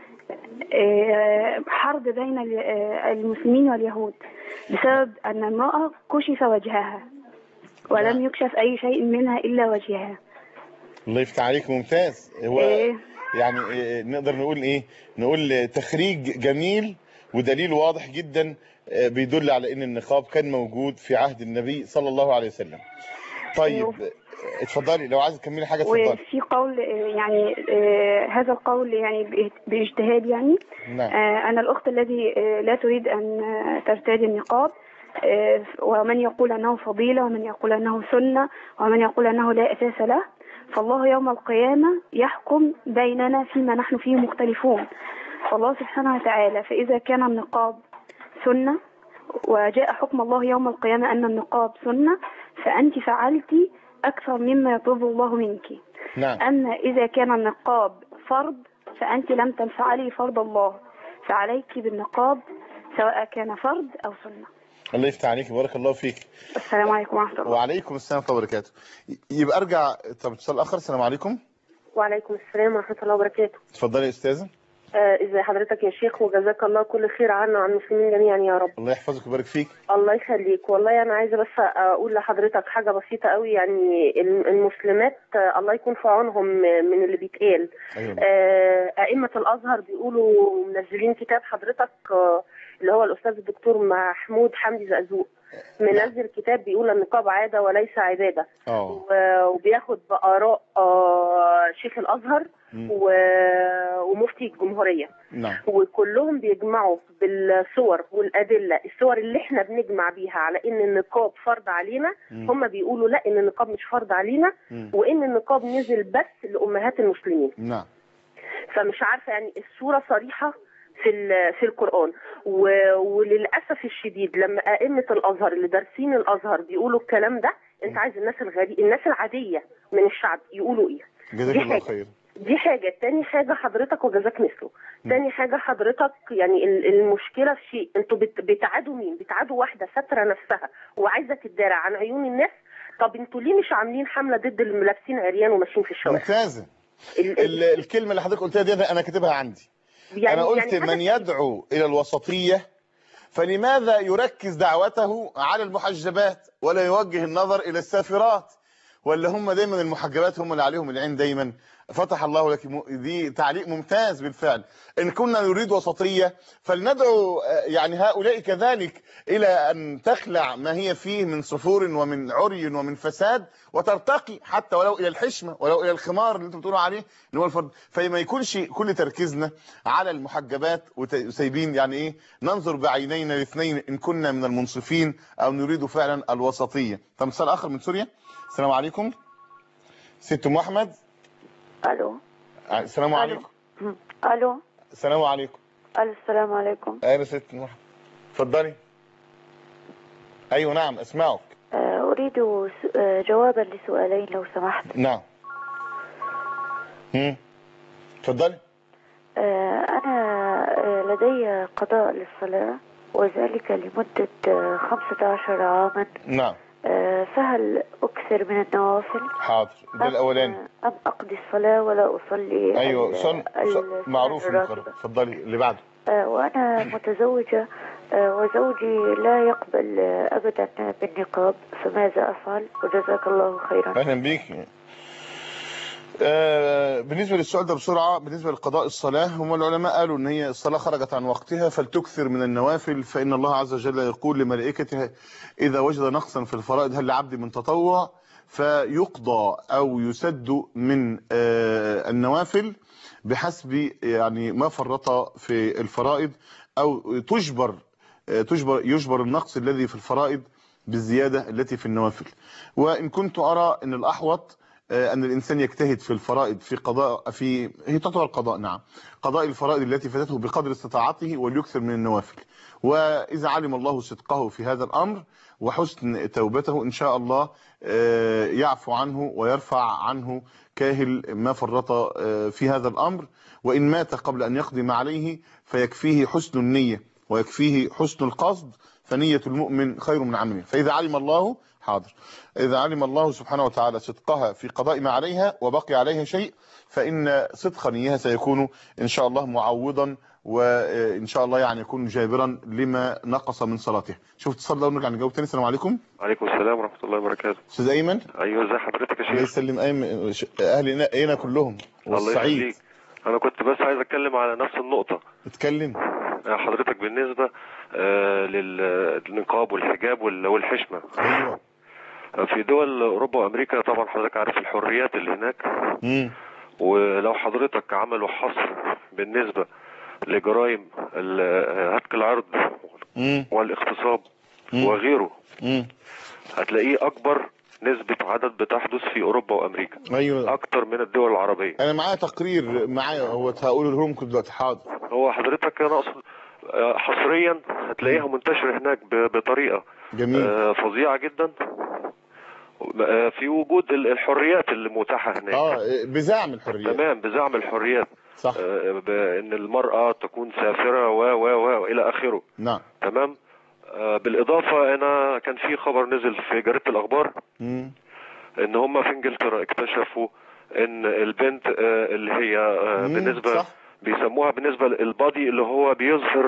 حرب بين المسلمين واليهود بسبب أن المرأة كشف وجهها ولم يكشف أي شيء منها إلا وجهها. الله يفتح عليك. ممتاز. هو إيه؟ يعني إيه نقدر نقول إيه؟ نقول تخريج جميل ودليل واضح جدا بيدل على أن النقاب كان موجود في عهد النبي صلى الله عليه وسلم. طيب اتفضلي لو عايزه تكملي حاجه اتفضلي. وفي قول يعني آه هذا القول يعني باجتهاد يعني. نعم. آه انا الاخت الذي آه لا تريد ان ترتدي النقاب آه ومن يقول انه فضيله ومن يقول انه سنه ومن يقول انه لا اساس له، فالله يوم القيامه يحكم بيننا فيما نحن فيه مختلفون. فالله سبحانه وتعالى فاذا كان النقاب سنه وجاء حكم الله يوم القيامه ان النقاب سنه فانت فعلتي أكثر مما يطلب الله منك. نعم. أما إذا كان النقاب فرض فأنت لم تفعلي فرض الله، فعليك بالنقاب سواء كان فرض أو سنة. الله يفتح عليك. بارك الله فيك. السلام عليكم ورحمة الله. وعليكم السلام ورحمة الله وبركاته. يبقى أرجع. طب اتصال آخر. السلام عليكم. وعليكم السلام ورحمة الله وبركاته. اتفضلي يا أستاذة. ازي حضرتك يا شيخ وجزاك الله كل خير عنا وعن المسلمين جميعا يا رب. الله يحفظك ويبارك فيك. الله يخليك. والله انا عايزه بس اقول لحضرتك حاجه بسيطه قوي. يعني المسلمات الله يكون في عونهم من اللي بيتقال. أيوة. ائمه الازهر بيقولوا منزلين كتاب حضرتك اللي هو الاستاذ الدكتور محمود حمدي زقزوق منزل كتاب بيقول النقاب عاده وليس عباده، وبياخد باراء شيخ الازهر ومفتي الجمهوريه. نعم. وكلهم بيجمعوا بالصور والادله، الصور اللي احنا بنجمع بيها على ان النقاب فرض علينا، هم بيقولوا لا، ان النقاب مش فرض علينا، وان النقاب نزل بس لامهات المسلمين. نعم. فمش عارفه يعني الصوره صريحه في في القرآن، وللأسف الشديد لما أئمة الأزهر اللي دارسين الأزهر بيقولوا الكلام ده، أنت عايز الناس الغريب الناس العادية من الشعب يقولوا إيه؟ جزاك الله خير. دي حاجة. تاني حاجة حضرتك وجزاك مثله. تاني حاجة حضرتك يعني المشكلة في شيء، انتوا بتعادوا مين؟ بتعادوا واحدة ساترة نفسها وعايزة تدارى عن عيون الناس. طب انتوا ليه مش عاملين حملة ضد اللي لابسين عريان وماشيين في الشوارع؟ ممتازة. الكلمة اللي حضرتك قلتها دي أنا كاتبها عندي. يعني أنا قلت يعني من يدعو إلى الوسطية فلماذا يركز دعوته على المحجبات ولا يوجه النظر إلى السافرات؟ ولا هم دايما المحجبات هم اللي عليهم العين دايما؟ فتح الله لك. دي تعليق ممتاز بالفعل. إن كنا نريد وسطية فلندعو يعني هؤلاء كذلك إلى أن تخلع ما هي فيه من صفور ومن عري ومن فساد وترتقي حتى ولو إلى الحشمة ولو إلى الخمار اللي انتم بتقولوا عليه اللي هو الفرد. فما يكونش كل تركيزنا على المحجبات وسايبين يعني إيه ننظر بعينينا الاثنين إن كنا من المنصفين أو نريد فعلا الوسطية. فمثال آخر من سوريا. السلام عليكم ست أم أحمد. الو. السلام عليكم. الو. السلام عليكم. الو السلام عليكم. ايوه ست أم أحمد اتفضلي. ايوه نعم اسمعك. اريد جوابا لسؤالين لو سمحت. نعم. امم اتفضلي. انا لدي قضاء للصلاة وذلك لمدة خمسة عشر عاما. نعم. فهل أكثر من النوافل؟ حاضر. ده الأولاني. أم أقضي الصلاة ولا أصلي؟ أيوة صن... معروف المقرر. اتفضلي اللي بعده. وأنا متزوجة وزوجي لا يقبل أبدا بالنقاب، فماذا أفعل؟ وجزاك الله خيرا. أهلا بيك. آه بالنسبة للسؤال ده بسرعة، بالنسبة لقضاء الصلاة هم العلماء قالوا ان هي الصلاة خرجت عن وقتها فلتكثر من النوافل، فإن الله عز وجل يقول لملائكته إذا وجد نقصا في الفرائض هل لعبد من تطوع، فيقضى أو يسد من آه النوافل بحسب يعني ما فرط في الفرائض، أو تجبر آه تجبر يجبر النقص الذي في الفرائض بالزيادة التي في النوافل. وإن كنت أرى أن الأحوط أن الإنسان يجتهد في الفرائض في قضاء في هي تعتبر قضاء نعم قضاء الفرائض التي فاتته بقدر استطاعته وليكثر من النوافل. وإذا علم الله صدقه في هذا الأمر وحسن توبته إن شاء الله يعفو عنه ويرفع عنه كاهل ما فرط في هذا الأمر. وإن مات قبل أن يقضي ما عليه فيكفيه حسن النية ويكفيه حسن القصد، فنية المؤمن خير من عمله. فإذا علم الله حاضر إذا علم الله سبحانه وتعالى صدقها في قضاء ما عليها وبقي عليها شيء فإن صدق نيها سيكون إن شاء الله معوضا، وإن شاء الله يعني يكون جابرا لما نقص من صلاته. شوف اتصل ونرجع نجاوب تاني. السلام عليكم. وعليكم السلام ورحمة الله وبركاته. أستاذ أيمن. أيوه ازي حضرتك يا شيخ؟ الله يسلم أيمن أهلنا هنا كلهم والسعيد. أنا كنت بس عايز أتكلم على نفس النقطة. اتكلم حضرتك بالنسبة للنقاب والحجاب والحشمة. أيوه. في دول أوروبا وأمريكا طبعا حضرتك عارف الحريات اللي هناك. امم ولو حضرتك عملوا حصر بالنسبة لجرائم هتك العرض مم. والاغتصاب مم. وغيره مم. هتلاقيه أكبر نسبة عدد بتحدث في أوروبا وأمريكا. أيوه. أكتر من الدول العربية. أنا معايا تقرير معايا هو هقوله لهم دلوقتي. حاضر. هو حضرتك أنا أقصد حصريا هتلاقيها منتشرة هناك بطريقة جميل. فظيعة جدا في وجود الحريات اللي متاحة هناك. اه بزعم الحريات. تمام بزعم الحريات. صح. بأن المرأة تكون سافرة و و و إلى آخره. نعم. تمام. بالإضافة أنا كان في خبر نزل في جريدة الأخبار مم. إن هم في إنجلترا اكتشفوا إن البنت اللي هي بالنسبة صح. بيسموها بالنسبة للبادي اللي هو بيظهر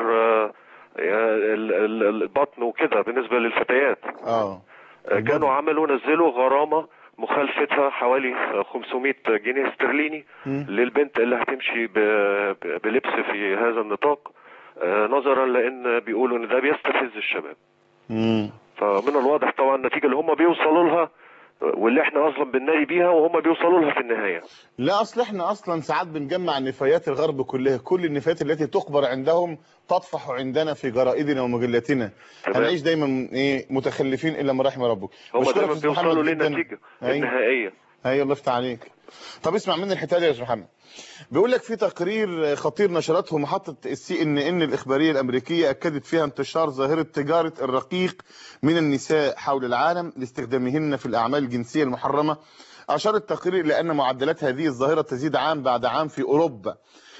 البطن وكده بالنسبة للفتيات. اه كانوا عملوا نزلوا غرامة مخالفتها حوالي خمسمائة جنيه استرليني م. للبنت اللي هتمشي بلبس في هذا النطاق نظرا لان بيقولوا ان ده بيستفز الشباب. امم فمن الواضح طبعا النتيجه اللي هم بيوصلوا لها واللي احنا اصلا بننادي بيها وهم بيوصلوا لها في النهايه. لا، اصل احنا اصلا ساعات بنجمع نفايات الغرب كلها، كل النفايات التي تقبر عندهم تطفح عندنا في جرائدنا ومجلاتنا. هنعيش دايما ايه متخلفين الا من رحم ربك. هم بشكرك دايما يا استاذ محمد بيوصلوا جدا. للنتيجه أيوة. النهائيه. ايوه الله يفتح عليك. طب اسمع مني الحته دي يا استاذ محمد. بيقول لك في تقرير خطير نشرته محطه السي ان ان الاخباريه الامريكيه اكدت فيها انتشار ظاهره تجاره الرقيق من النساء حول العالم لاستخدامهن في الاعمال الجنسيه المحرمه. أشار التقرير إلى أن معدلات هذه الظاهرة تزيد عام بعد عام في أوروبا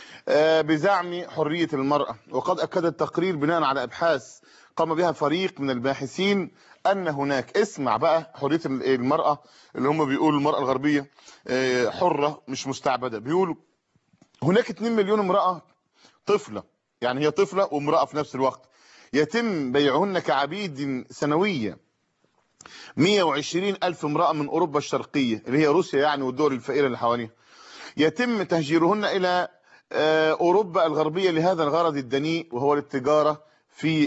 بزعم حرية المرأة. وقد أكد التقرير بناء على أبحاث قام بها فريق من الباحثين أن هناك، اسمع بقى، حرية المرأة اللي هم بيقولوا المرأة الغربية حرة مش مستعبدة. بيقولوا هناك اتنين مليون امرأة طفلة، يعني هي طفلة وامرأة في نفس الوقت، يتم بيعهن كعبيد سنويا. مئة وعشرين ألف امرأة من أوروبا الشرقية اللي هي روسيا يعني والدول الفقيرة اللي حواليها يتم تهجيرهن إلى أوروبا الغربية لهذا الغرض الدنيء وهو التجارة في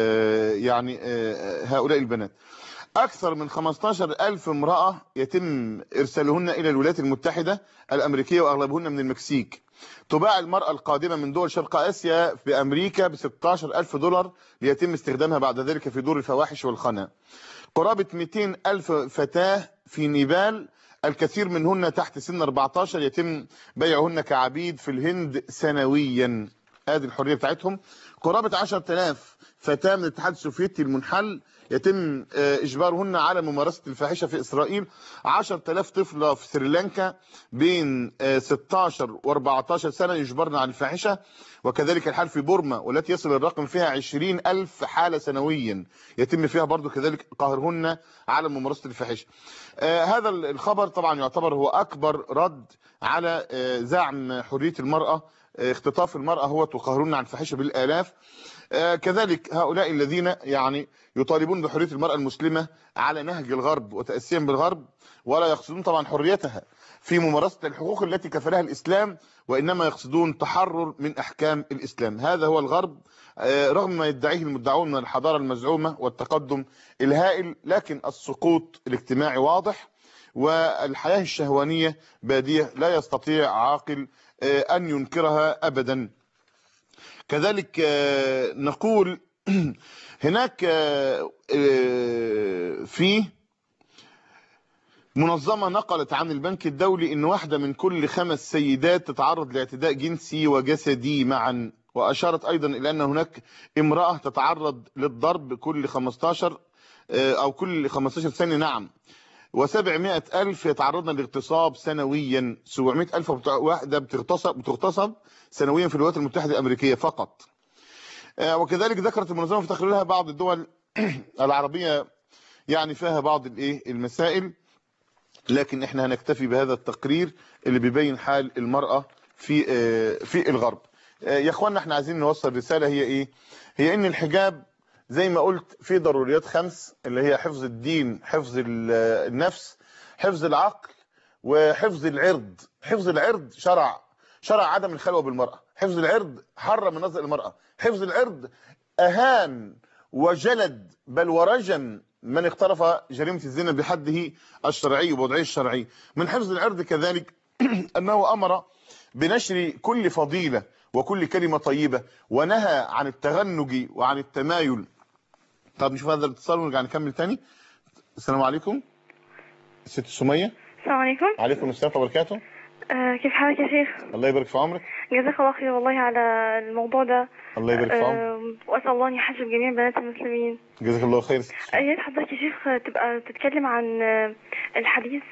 يعني هؤلاء البنات. أكثر من خمسة عشر ألف امرأة يتم إرسالهن إلى الولايات المتحدة الأمريكية وأغلبهن من المكسيك. تباع المرأة القادمة من دول شرق آسيا في أمريكا ب ستة عشر ألف دولار ليتم استخدامها بعد ذلك في دور الفواحش والخنا. قرابة مئتين ألف فتاة في نيبال، الكثير منهن تحت سن أربعة عشر، يتم بيعهن كعبيد في الهند سنويا. هذه الحرية بتاعتهم. قرابة عشرة آلاف فتاة من الاتحاد السوفيتي المنحل يتم إجبارهن على ممارسة الفاحشة في إسرائيل. عشرة آلاف طفلة في سريلانكا بين ستة عشر وأربعة عشر سنة يجبرن على الفاحشة، وكذلك الحال في بورما والتي يصل الرقم فيها عشرين ألف حالة سنويا يتم فيها برضو كذلك قهرهن على ممارسة الفاحشة. آه هذا الخبر طبعا يعتبر هو أكبر رد على آه زعم حرية المرأة. آه اختطاف المرأة هو وقهرهن عن الفاحشة بالآلاف. آه كذلك هؤلاء الذين يعني يطالبون بحرية المرأة المسلمة على نهج الغرب وتأسيا بالغرب، ولا يقصدون طبعا حريتها في ممارسة الحقوق التي كفلها الإسلام، وإنما يقصدون تحرر من أحكام الإسلام. هذا هو الغرب رغم ما يدعيه المدعون من الحضارة المزعومة والتقدم الهائل، لكن السقوط الاجتماعي واضح والحياة الشهوانية بادية لا يستطيع عاقل أن ينكرها أبدا. كذلك نقول هناك في منظمة نقلت عن البنك الدولي ان واحدة من كل خمس سيدات تتعرض لاعتداء جنسي وجسدي معا، واشارت ايضا الى ان هناك امرأة تتعرض للضرب كل خمستاشر او كل خمستاشر سنة، نعم، وسبعمائة ألف يتعرضن لاغتصاب سنويا. سبعمائة ألف واحدة بتغتصب بتغتصب سنويا في الولايات المتحدة الأمريكية فقط. وكذلك ذكرت المنظمة في تقريرها بعض الدول العربية يعني فيها بعض الايه المسائل، لكن احنا هنكتفي بهذا التقرير اللي بيبين حال المرأة في في الغرب. يا اخوانا احنا عايزين نوصل رسالة، هي ايه؟ هي ان الحجاب زي ما قلت في ضروريات خمس اللي هي حفظ الدين، حفظ النفس، حفظ العقل، وحفظ العرض. حفظ العرض شرع شرع عدم الخلوة بالمرأة. حفظ العرض حرم من نظر المرأة. حفظ العرض أهان وجلد بل ورجم من اقترف جريمة الزنا بحده الشرعي ووضعه الشرعي. من حفظ العرض كذلك أنه أمر بنشر كل فضيلة وكل كلمة طيبة، ونهى عن التغنج وعن التمايل. طب نشوف هذا الاتصال ونرجع نكمل تاني. السلام عليكم ست سمية. السلام عليكم. عليكم السلام وبركاته. آه كيف حالك يا شيخ؟ الله يبارك في عمرك. جزاك الله خير والله على الموضوع ده. الله يبارك في عمرك. آه واسال الله ان يحجب جميع بنات المسلمين. جزاك الله خير. يا ريت حضرتك يا شيخ تبقى تتكلم عن الحديث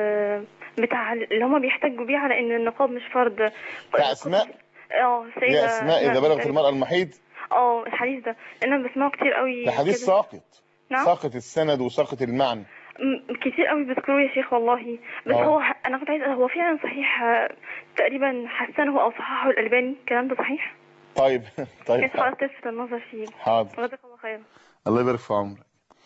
بتاع اللي هم بيحتجوا بيه على ان النقاب مش فرض. يا اسماء اه سيدة يا اسماء اذا بلغت المرأة المحيض. اه الحديث ده انا بسمعه كتير قوي. ده حديث ساقط. نعم؟ ساقط السند وساقط المعنى. كتير قوي بذكروه يا شيخ والله، بس أوه. هو انا كنت عايز هو فعلا صحيح تقريبا حسنه او صححه الالباني، الكلام ده صحيح؟ طيب طيب كيف حضرتك تلفت النظر فيه؟ حاضر. جزاك الله خير. الله يبارك في عمرك.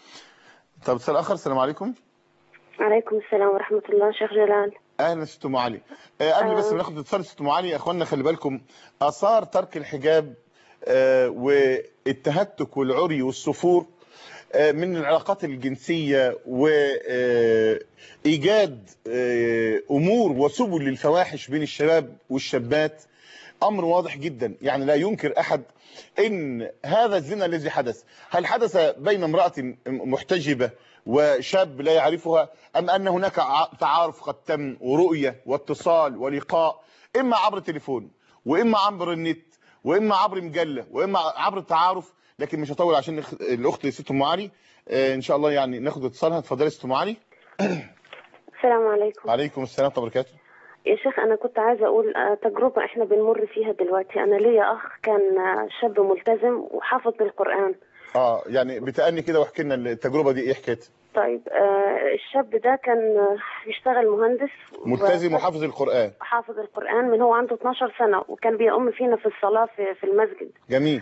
طب اتصال اخر. السلام عليكم. وعليكم السلام ورحمة الله. شيخ جلال. اهلا ست ام علي. آه قبل آه. بس ما ناخد اتصال ست ام علي، يا اخوانا خلي بالكم اثار ترك الحجاب والتهتك والعري والسفور من العلاقات الجنسية وإيجاد أمور وسبل للفواحش بين الشباب والشابات أمر واضح جدا. يعني لا ينكر أحد إن هذا الزنا الذي حدث، هل حدث بين امرأة محتجبة وشاب لا يعرفها، أم أن هناك تعارف قد تم ورؤية واتصال ولقاء إما عبر التليفون وإما عبر النت وإما عبر مجلة وإما عبر التعارف؟ لكن مش هطول عشان الأخت ست أم علي إن شاء الله يعني ناخد اتصالها. اتفضلي ست أم علي. السلام عليكم. وعليكم السلام ورحمة الله وبركاته. يا شيخ أنا كنت عايزة أقول تجربة إحنا بنمر فيها دلوقتي. أنا ليا أخ كان شاب ملتزم وحافظ القرآن. اه يعني بتأني كده واحكي لنا التجربة دي ايه حكايتها؟ طيب آه الشاب ده كان بيشتغل مهندس ملتزم وحافظ القرآن. حافظ القرآن من هو عنده اتناشر سنة، وكان بيقوم فينا في الصلاة في, في المسجد. جميل.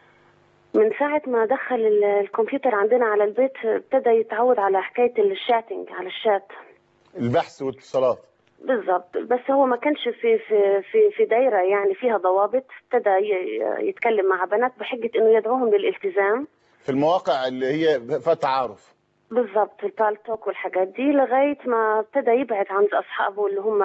من ساعة ما دخل الكمبيوتر عندنا على البيت ابتدى يتعود على حكاية الشاتنج على الشات، البحث والاتصالات. بالظبط. بس هو ما كانش في في في في دايره يعني فيها ضوابط. ابتدى يتكلم مع بنات بحجه انه يدعوهم للالتزام في المواقع اللي هي فيها تعارف. بالظبط، في البال توك والحاجات دي، لغايه ما ابتدى يبعد عن اصحابه اللي هم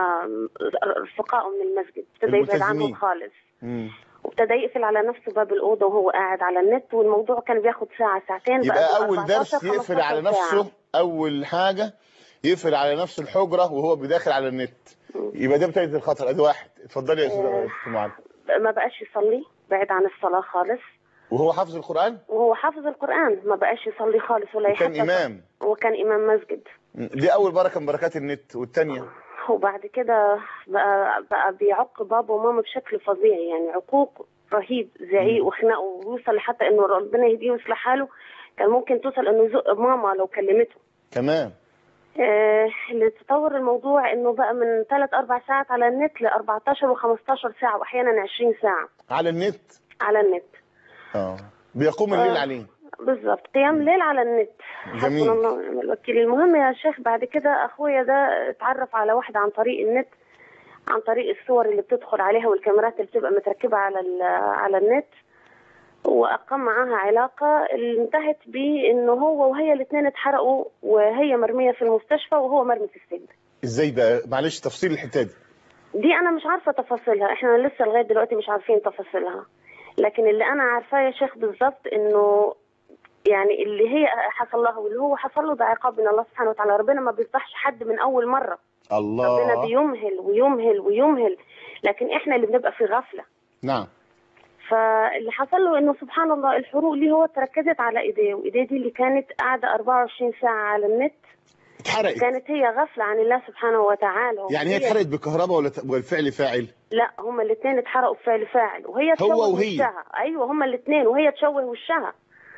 رفقائه من المسجد، ابتدى يبعد عنهم خالص. امم وابتدى يقفل على نفسه باب الاوضه وهو قاعد على النت، والموضوع كان بياخد ساعه ساعتين. يبقى اول درس يقفل على نفسه ساعة. اول حاجه يقفل على نفسه الحجره وهو بداخل على النت. يبقى ده بدايه الخطر. ادي واحد. اتفضلي يا استاذه معاذ. ما بقاش يصلي، بعد عن الصلاه خالص. وهو حافظ القران؟ وهو حافظ القران ما بقاش يصلي خالص ولا يحفظ. كان امام. هو كان امام مسجد. دي اول بركه من بركات النت. والثانيه وبعد كده بقى بقى بيعق بابا وماما بشكل فظيع، يعني عقوق رهيب، زعيق وخناق، ويوصل لحتى انه ربنا يهديه ويصلح حاله كان ممكن توصل انه يزق ماما لو كلمته. تمام. آه اللي تطور الموضوع انه بقى من ثلاث اربع ساعات على النت ل أربعتاشر وخمستاشر ساعه واحيانا عشرين ساعه على النت. على النت. اه بيقوم الليل آه. عليه. بالظبط، قيام ليل على النت. جميل. حسبنا الله ونعم الوكيل. المهم يا شيخ بعد كده اخويا ده اتعرف على واحده عن طريق النت، عن طريق الصور اللي بتدخل عليها والكاميرات اللي بتبقى متركبه على على النت، واقام معاها علاقه اللي انتهت بانه هو وهي الاثنين اتحرقوا، وهي مرميه في المستشفى وهو مرمي في السجن. ازاي بقى؟ معلش تفصيل الحته دي. دي انا مش عارفه تفاصيلها، احنا لسه لغايه دلوقتي مش عارفين تفاصيلها، لكن اللي انا عارفاه يا شيخ بالظبط انه يعني اللي هي حصل لها واللي هو حصل له ده عقاب من الله سبحانه وتعالى. ربنا ما بيفضحش حد من اول مره. الله. ربنا بيمهل ويمهل ويمهل، لكن احنا اللي بنبقى في غفله. نعم. فاللي حصل له انه سبحان الله الحروق اللي هو تركزت على ايديه، وايديه دي اللي كانت قاعده أربعة وعشرين ساعه على النت اتحرقت. كانت هي غفله عن الله سبحانه وتعالى. يعني هي اتحرقت بكهرباء ولا بالفعل فاعل؟ لا هما الاثنين اتحرقوا بفعل فاعل، وهي تشوه هو وهي. وشها. ايوه هما الاثنين، وهي تشوه وشها.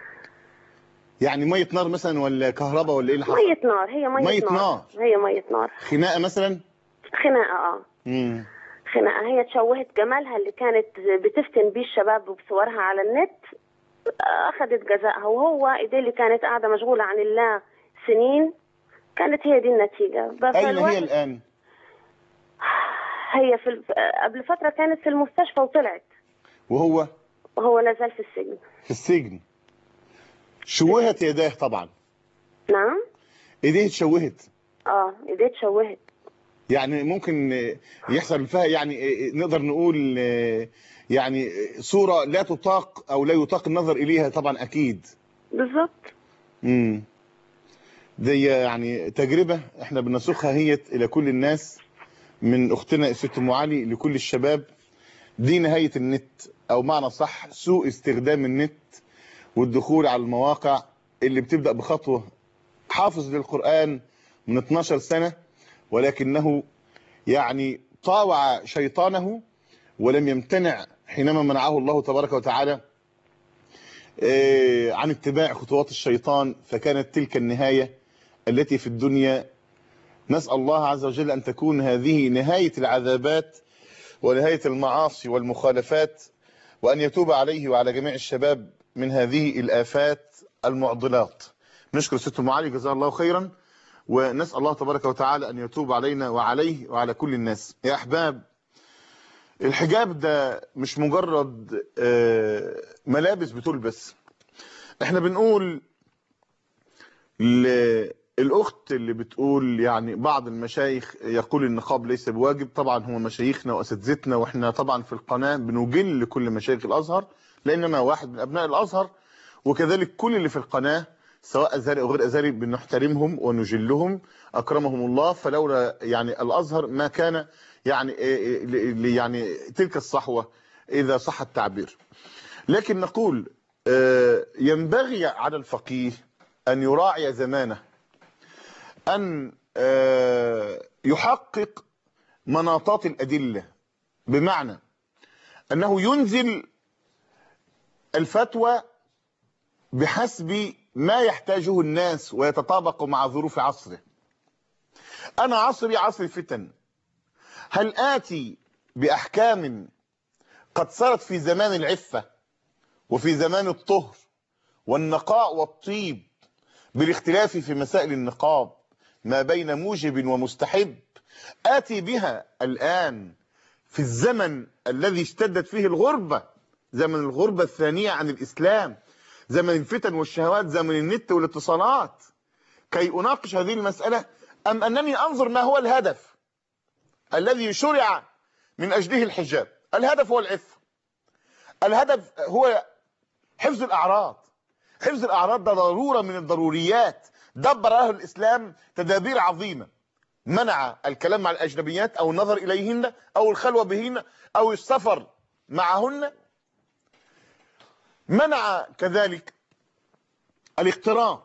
يعني ميه نار مثلا ولا كهرباء ولا ايه اللي حصل؟ ميه نار. هي ميه, مية نار. نار. هي ميه نار. خناقه مثلا؟ خناقه اه. امم خناقه. هي تشوهت جمالها اللي كانت بتفتن بيه الشباب وبصورها على النت، اخذت جزائها، وهو ايديه اللي كانت قاعده مشغوله عن الله سنين كانت هي دي النتيجه. اين هي الان؟ هي في قبل فتره كانت في المستشفى وطلعت. وهو؟ وهو لا زال في السجن. في السجن. شوهت يديه طبعا. نعم. ايديه تشوهت. اه ايديه تشوهت. يعني ممكن يحصل فيها يعني نقدر نقول يعني صورة لا تطاق او لا يطاق النظر اليها طبعا اكيد. بالظبط. امم دي يعني تجربة احنا بنسوقها هي الى كل الناس، من اختنا الست ام علي لكل الشباب. دي نهاية النت، او معنى صح سوء استخدام النت والدخول على المواقع اللي بتبدأ بخطوة حافظ للقرآن من اتناشر سنة، ولكنه يعني طاوع شيطانه ولم يمتنع حينما منعه الله تبارك وتعالى عن اتباع خطوات الشيطان، فكانت تلك النهاية التي في الدنيا. نسأل الله عز وجل أن تكون هذه نهاية العذابات ونهاية المعاصي والمخالفات، وأن يتوب عليه وعلى جميع الشباب من هذه الآفات المعضلات. نشكر ست أم علي جزاها الله خيرا، ونسأل الله تبارك وتعالى أن يتوب علينا وعليه وعلى كل الناس. يا أحباب، الحجاب ده مش مجرد ملابس بتلبس. احنا بنقول للأخت اللي بتقول يعني بعض المشايخ يقول النقاب ليس بواجب، طبعا هم مشايخنا وأساتذتنا، واحنا طبعا في القناة بنجل لكل مشايخ الأزهر لأن أنا واحد من أبناء الأزهر، وكذلك كل اللي في القناة سواء أزهري أو غير أزهري بنحترمهم ونجلهم أكرمهم الله. فلولا يعني الأزهر ما كان يعني يعني تلك الصحوة إذا صح التعبير. لكن نقول ينبغي على الفقيه أن يراعي زمانه، أن يحقق مناطات الأدلة، بمعنى أنه ينزل الفتوى بحسب ما يحتاجه الناس ويتطابق مع ظروف عصره. أنا عصري عصر فتن، هل آتي بأحكام قد صارت في زمان العفة وفي زمان الطهر والنقاء والطيب بالاختلاف في مسائل النقاب ما بين موجب ومستحب، آتي بها الآن في الزمن الذي اشتدت فيه الغربة، زمن الغربة الثانية عن الإسلام، زمن الفتن والشهوات، زمن النت والاتصالات، كي أناقش هذه المسألة؟ أم أنني أنظر ما هو الهدف الذي شرع من أجله الحجاب؟ الهدف هو العفة، الهدف هو حفظ الأعراض. حفظ الأعراض ده ضرورة من الضروريات، دبر له الإسلام تدابير عظيمة، منع الكلام مع الأجنبيات أو النظر إليهن أو الخلوة بهن أو السفر معهن، منع كذلك الاقتراب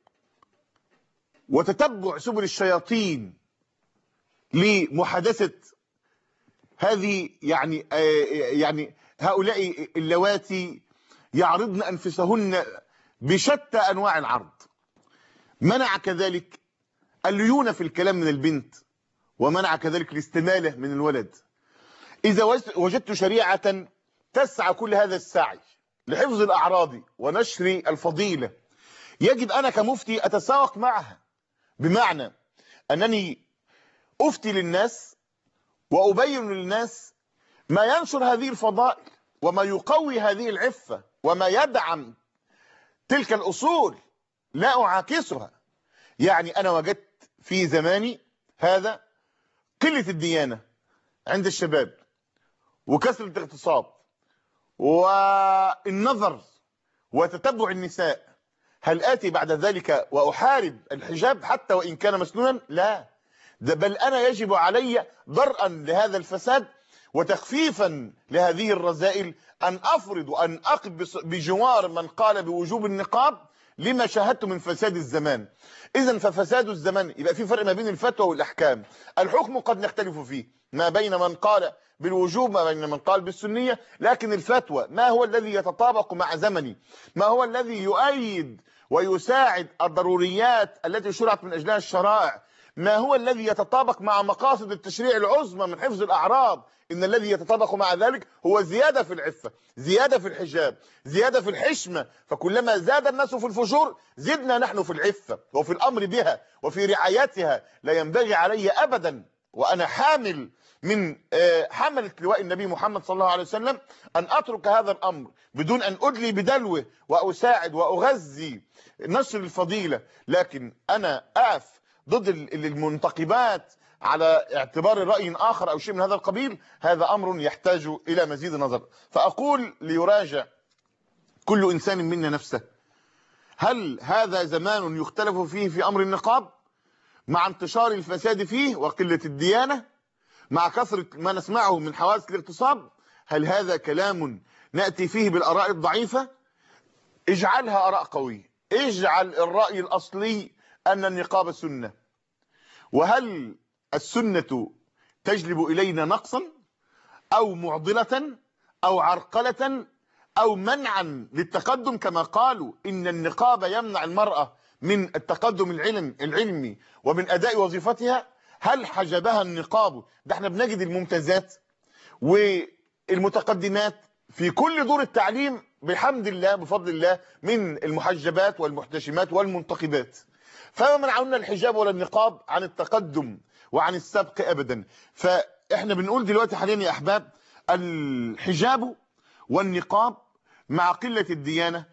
وتتبع سبل الشياطين لمحادثة هذه يعني يعني هؤلاء اللواتي يعرضن أنفسهن بشتى أنواع العرض. منع كذلك الليونة في الكلام من البنت، ومنع كذلك الاستمالة من الولد. إذا وجدت شريعة تسعى كل هذا السعي لحفظ الأعراض ونشر الفضيلة، يجب أنا كمفتي أتساوق معها، بمعنى أنني أفتي للناس وأبين للناس ما ينشر هذه الفضائل وما يقوي هذه العفة وما يدعم تلك الأصول، لا أعاكسها. يعني أنا وجدت في زماني هذا قلة الديانة عند الشباب وكثرة الاغتصاب والنظر وتتبع النساء. هل آتي بعد ذلك وأحارب الحجاب حتى وإن كان مسنونا؟ لا، ده بل أنا يجب علي درءا لهذا الفساد وتخفيفا لهذه الرذائل أن أفرض وأن أقف بجوار من قال بوجوب النقاب لما شاهدت من فساد الزمان. إذن ففساد الزمان يبقى في فرق ما بين الفتوى والأحكام. الحكم قد نختلف فيه ما بين من قال بالوجوب ما بين من قال بالسنية، لكن الفتوى ما هو الذي يتطابق مع زمني، ما هو الذي يؤيد ويساعد الضروريات التي شرعت من أجلها الشرائع، ما هو الذي يتطابق مع مقاصد التشريع العظمى من حفظ الأعراض. إن الذي يتطابق مع ذلك هو زيادة في العفة، زيادة في الحجاب، زيادة في الحشمة. فكلما زاد الناس في الفجور زدنا نحن في العفة وفي الأمر بها وفي رعايتها. لا ينبغي علي أبدا وأنا حامل من حملة لواء النبي محمد صلى الله عليه وسلم أن أترك هذا الأمر بدون أن أدلي بدلوه وأساعد وأغذي نشر الفضيلة. لكن أنا أقف ضد المنتقبات على اعتبار رأي آخر أو شيء من هذا القبيل، هذا أمر يحتاج إلى مزيد نظر. فأقول ليراجع كل إنسان منا نفسه، هل هذا زمان يختلف فيه في أمر النقاب مع انتشار الفساد فيه وقلة الديانة مع كثرة ما نسمعه من حوادث الاغتصاب؟ هل هذا كلام نأتي فيه بالآراء الضعيفة؟ اجعلها آراء قوية، اجعل الرأي الأصلي أن النقاب سنة. وهل السنة تجلب إلينا نقصا أو معضلة أو عرقلة أو منعا للتقدم؟ كما قالوا إن النقاب يمنع المرأة من التقدم العلم العلمي ومن أداء وظيفتها. هل حجبها النقاب؟ ده احنا بنجد الممتازات والمتقدمات في كل دور التعليم بحمد الله بفضل الله من المحجبات والمحتشمات والمنتقبات. فما منعونا الحجاب ولا النقاب عن التقدم وعن السبق أبدا. فاحنا بنقول دلوقتي حاليا يا أحباب الحجاب والنقاب مع قلة الديانة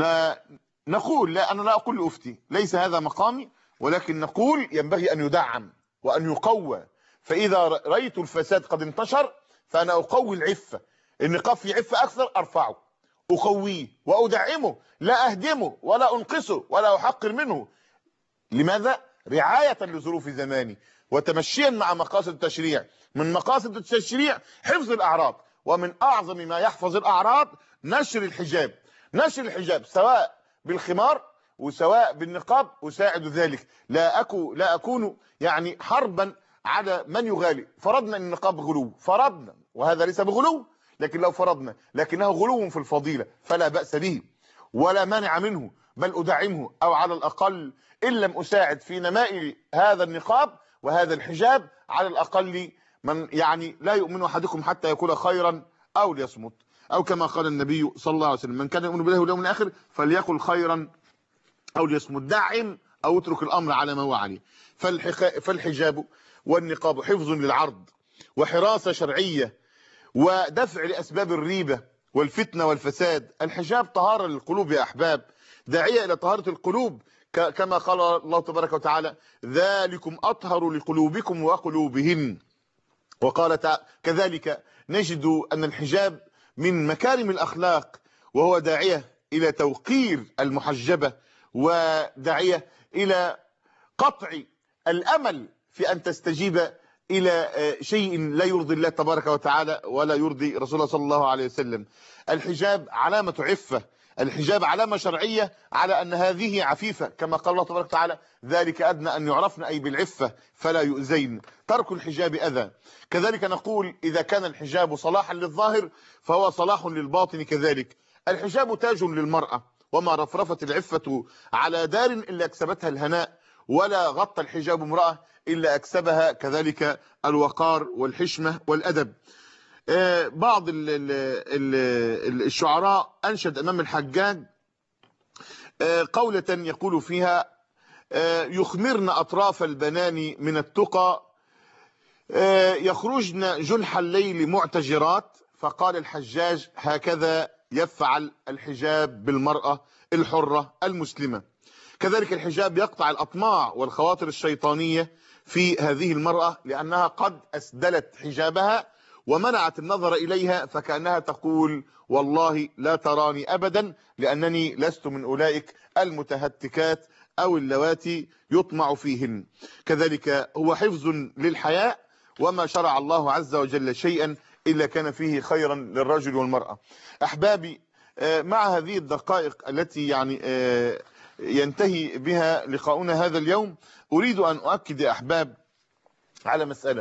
نقول، لا أنا لا أقول أفتي، ليس هذا مقامي، ولكن نقول ينبغي أن يدعم وأن يقوى. فإذا رأيت الفساد قد انتشر فأنا أقوي العفة. النقاب في عفة أكثر أرفعه، أقويه وأدعمه، لا أهدمه ولا أنقصه ولا أحقر منه. لماذا؟ رعاية لظروف زماني وتمشيا مع مقاصد التشريع. من مقاصد التشريع حفظ الأعراض، ومن أعظم ما يحفظ الأعراض نشر الحجاب. نشر الحجاب سواء بالخمار وسواء بالنقاب أساعد ذلك. لا أكو لا أكون يعني حربا على من يغالي. فرضنا أن النقاب غلو، فرضنا، وهذا ليس بغلو، لكن لو فرضنا لكنه غلو في الفضيلة فلا بأس به ولا مانع منه، بل أدعمه، أو على الأقل إن لم أساعد في نماء هذا النقاب وهذا الحجاب على الأقل من يعني لا يؤمن أحدكم حتى يكون خيرا أو ليصمت، أو كما قال النبي صلى الله عليه وسلم: من كان يؤمن بالله واليوم الآخر فليقل خيرا أو ليصمت. دعم أو اترك الأمر على ما هو عليه. فالحجاب والنقاب حفظ للعرض وحراسة شرعية ودفع لأسباب الريبة والفتنة والفساد. الحجاب طهارة للقلوب يا أحباب، داعية إلى طهارة القلوب، كما قال الله تبارك وتعالى: ذلكم أطهر لقلوبكم وقلوبهن. وقال كذلك نجد أن الحجاب من مكارم الأخلاق، وهو داعية إلى توقير المحجبة وداعية إلى قطع الأمل في أن تستجيب إلى شيء لا يرضي الله تبارك وتعالى ولا يرضي رسول الله صلى الله عليه وسلم. الحجاب علامة عفة، الحجاب علامة شرعية على أن هذه عفيفة، كما قال الله تبارك وتعالى: ذلك أدنى أن يعرفن أي بالعفة فلا يؤذين. ترك الحجاب أذى. كذلك نقول إذا كان الحجاب صلاحا للظاهر فهو صلاح للباطن كذلك. الحجاب تاج للمرأة، وما رفرفت العفة على دار إلا أكسبتها الهناء، ولا غطى الحجاب امرأة إلا أكسبها كذلك الوقار والحشمة والأدب. بعض الشعراء أنشد أمام الحجاج قولة يقول فيها: يخمرن أطراف البنان من التقى، يخرجن جنح الليل معتجرات. فقال الحجاج: هكذا يفعل الحجاب بالمرأة الحرة المسلمة. كذلك الحجاب يقطع الأطماع والخواطر الشيطانية في هذه المرأة، لأنها قد أسدلت حجابها ومنعت النظر إليها، فكأنها تقول: والله لا تراني أبدا، لأنني لست من أولئك المتهتكات أو اللواتي يطمع فيهن. كذلك هو حفظ للحياء، وما شرع الله عز وجل شيئا إلا كان فيه خيرا للرجل والمرأة. أحبابي، مع هذه الدقائق التي يعني ينتهي بها لقاؤنا هذا اليوم، أريد أن أؤكد يا أحباب على مسألة.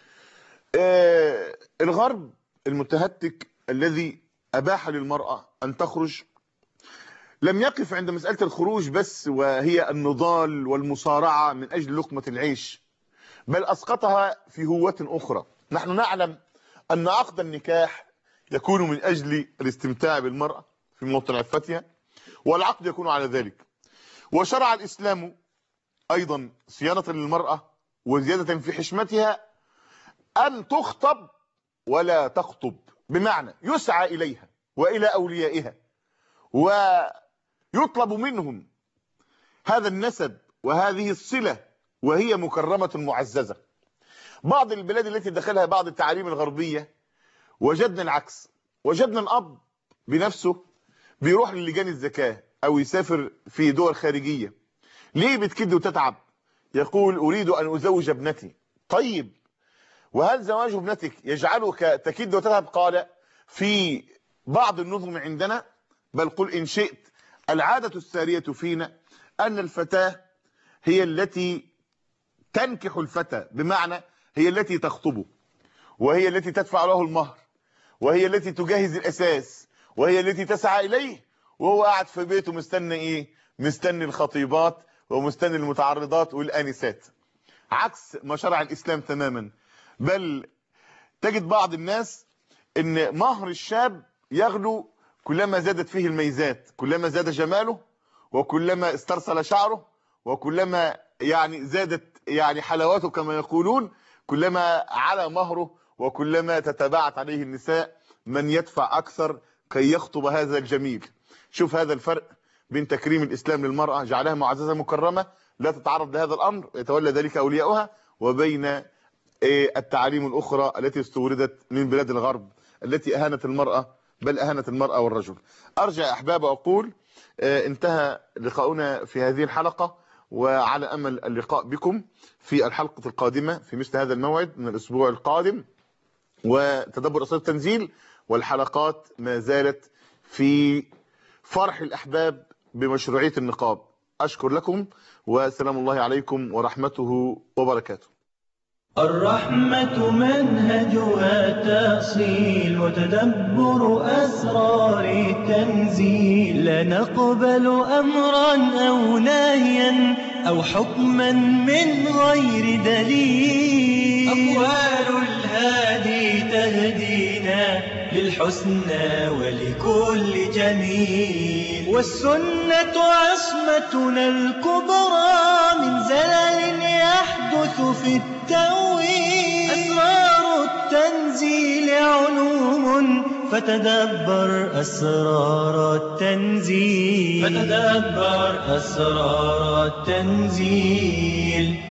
الغرب المتهتك الذي أباح للمرأة أن تخرج لم يقف عند مسألة الخروج بس وهي النضال والمصارعة من أجل لقمة العيش، بل أسقطها في هوة أخرى. نحن نعلم أن عقد النكاح يكون من أجل الاستمتاع بالمرأة في موطن عفتها، والعقد يكون على ذلك. وشرع الإسلام أيضا صيانة للمرأة وزيادة في حشمتها أن تخطب ولا تخطب، بمعنى يسعى إليها وإلى أوليائها ويطلب منهم هذا النسب وهذه الصلة، وهي مكرمة معززة. بعض البلاد التي دخلها بعض التعاليم الغربية وجدنا العكس، وجدنا الأب بنفسه بيروح للجان الزكاة أو يسافر في دول خارجية. ليه بتكد وتتعب؟ يقول: أريد أن أزوج ابنتي. طيب، وهل زواج ابنتك يجعلك تكد وتتعب؟ قال: في بعض النظم عندنا، بل قل إن شئت، العادة السارية فينا أن الفتاة هي التي تنكح الفتى، بمعنى هي التي تخطبه، وهي التي تدفع له المهر، وهي التي تجهز الأساس، وهي التي تسعى إليه، وهو قاعد في بيته مستني إيه؟ مستني الخطيبات ومستني المتعرضات والآنسات، عكس ما شرع الإسلام تماما. بل تجد بعض الناس إن مهر الشاب يغلو كلما زادت فيه الميزات، كلما زاد جماله، وكلما استرسل شعره، وكلما يعني زادت يعني حلاوته كما يقولون، كلما على مهره وكلما تتابعت عليه النساء من يدفع أكثر كي يخطب هذا الجميل. شوف هذا الفرق بين تكريم الإسلام للمرأة جعلها معززة مكرمة لا تتعرض لهذا الأمر يتولى ذلك أولياؤها، وبين التعاليم الأخرى التي استوردت من بلاد الغرب التي أهانت المرأة، بل أهانت المرأة والرجل. أرجع أحباب أقول انتهى لقاؤنا في هذه الحلقة، وعلى أمل اللقاء بكم في الحلقة القادمة في مثل هذا الموعد من الأسبوع القادم، وتدبر أسرار التنزيل، والحلقات ما زالت في فرح الأحباب بمشروعية النقاب. أشكر لكم وسلام الله عليكم ورحمته وبركاته. الرحمة منهجها تأصيل وتدبر أسرار التنزيل، لا نقبل أمرا أو نهيا أو حكما من غير دليل. أقوال الهادي تهدينا للحسنى ولكل جميل، والسنة عصمتنا الكبرى من زلل يحدث في التأويل. أسرار التنزيل علوم فتدبر أسرار التنزيل، فتدبر أسرار التنزيل.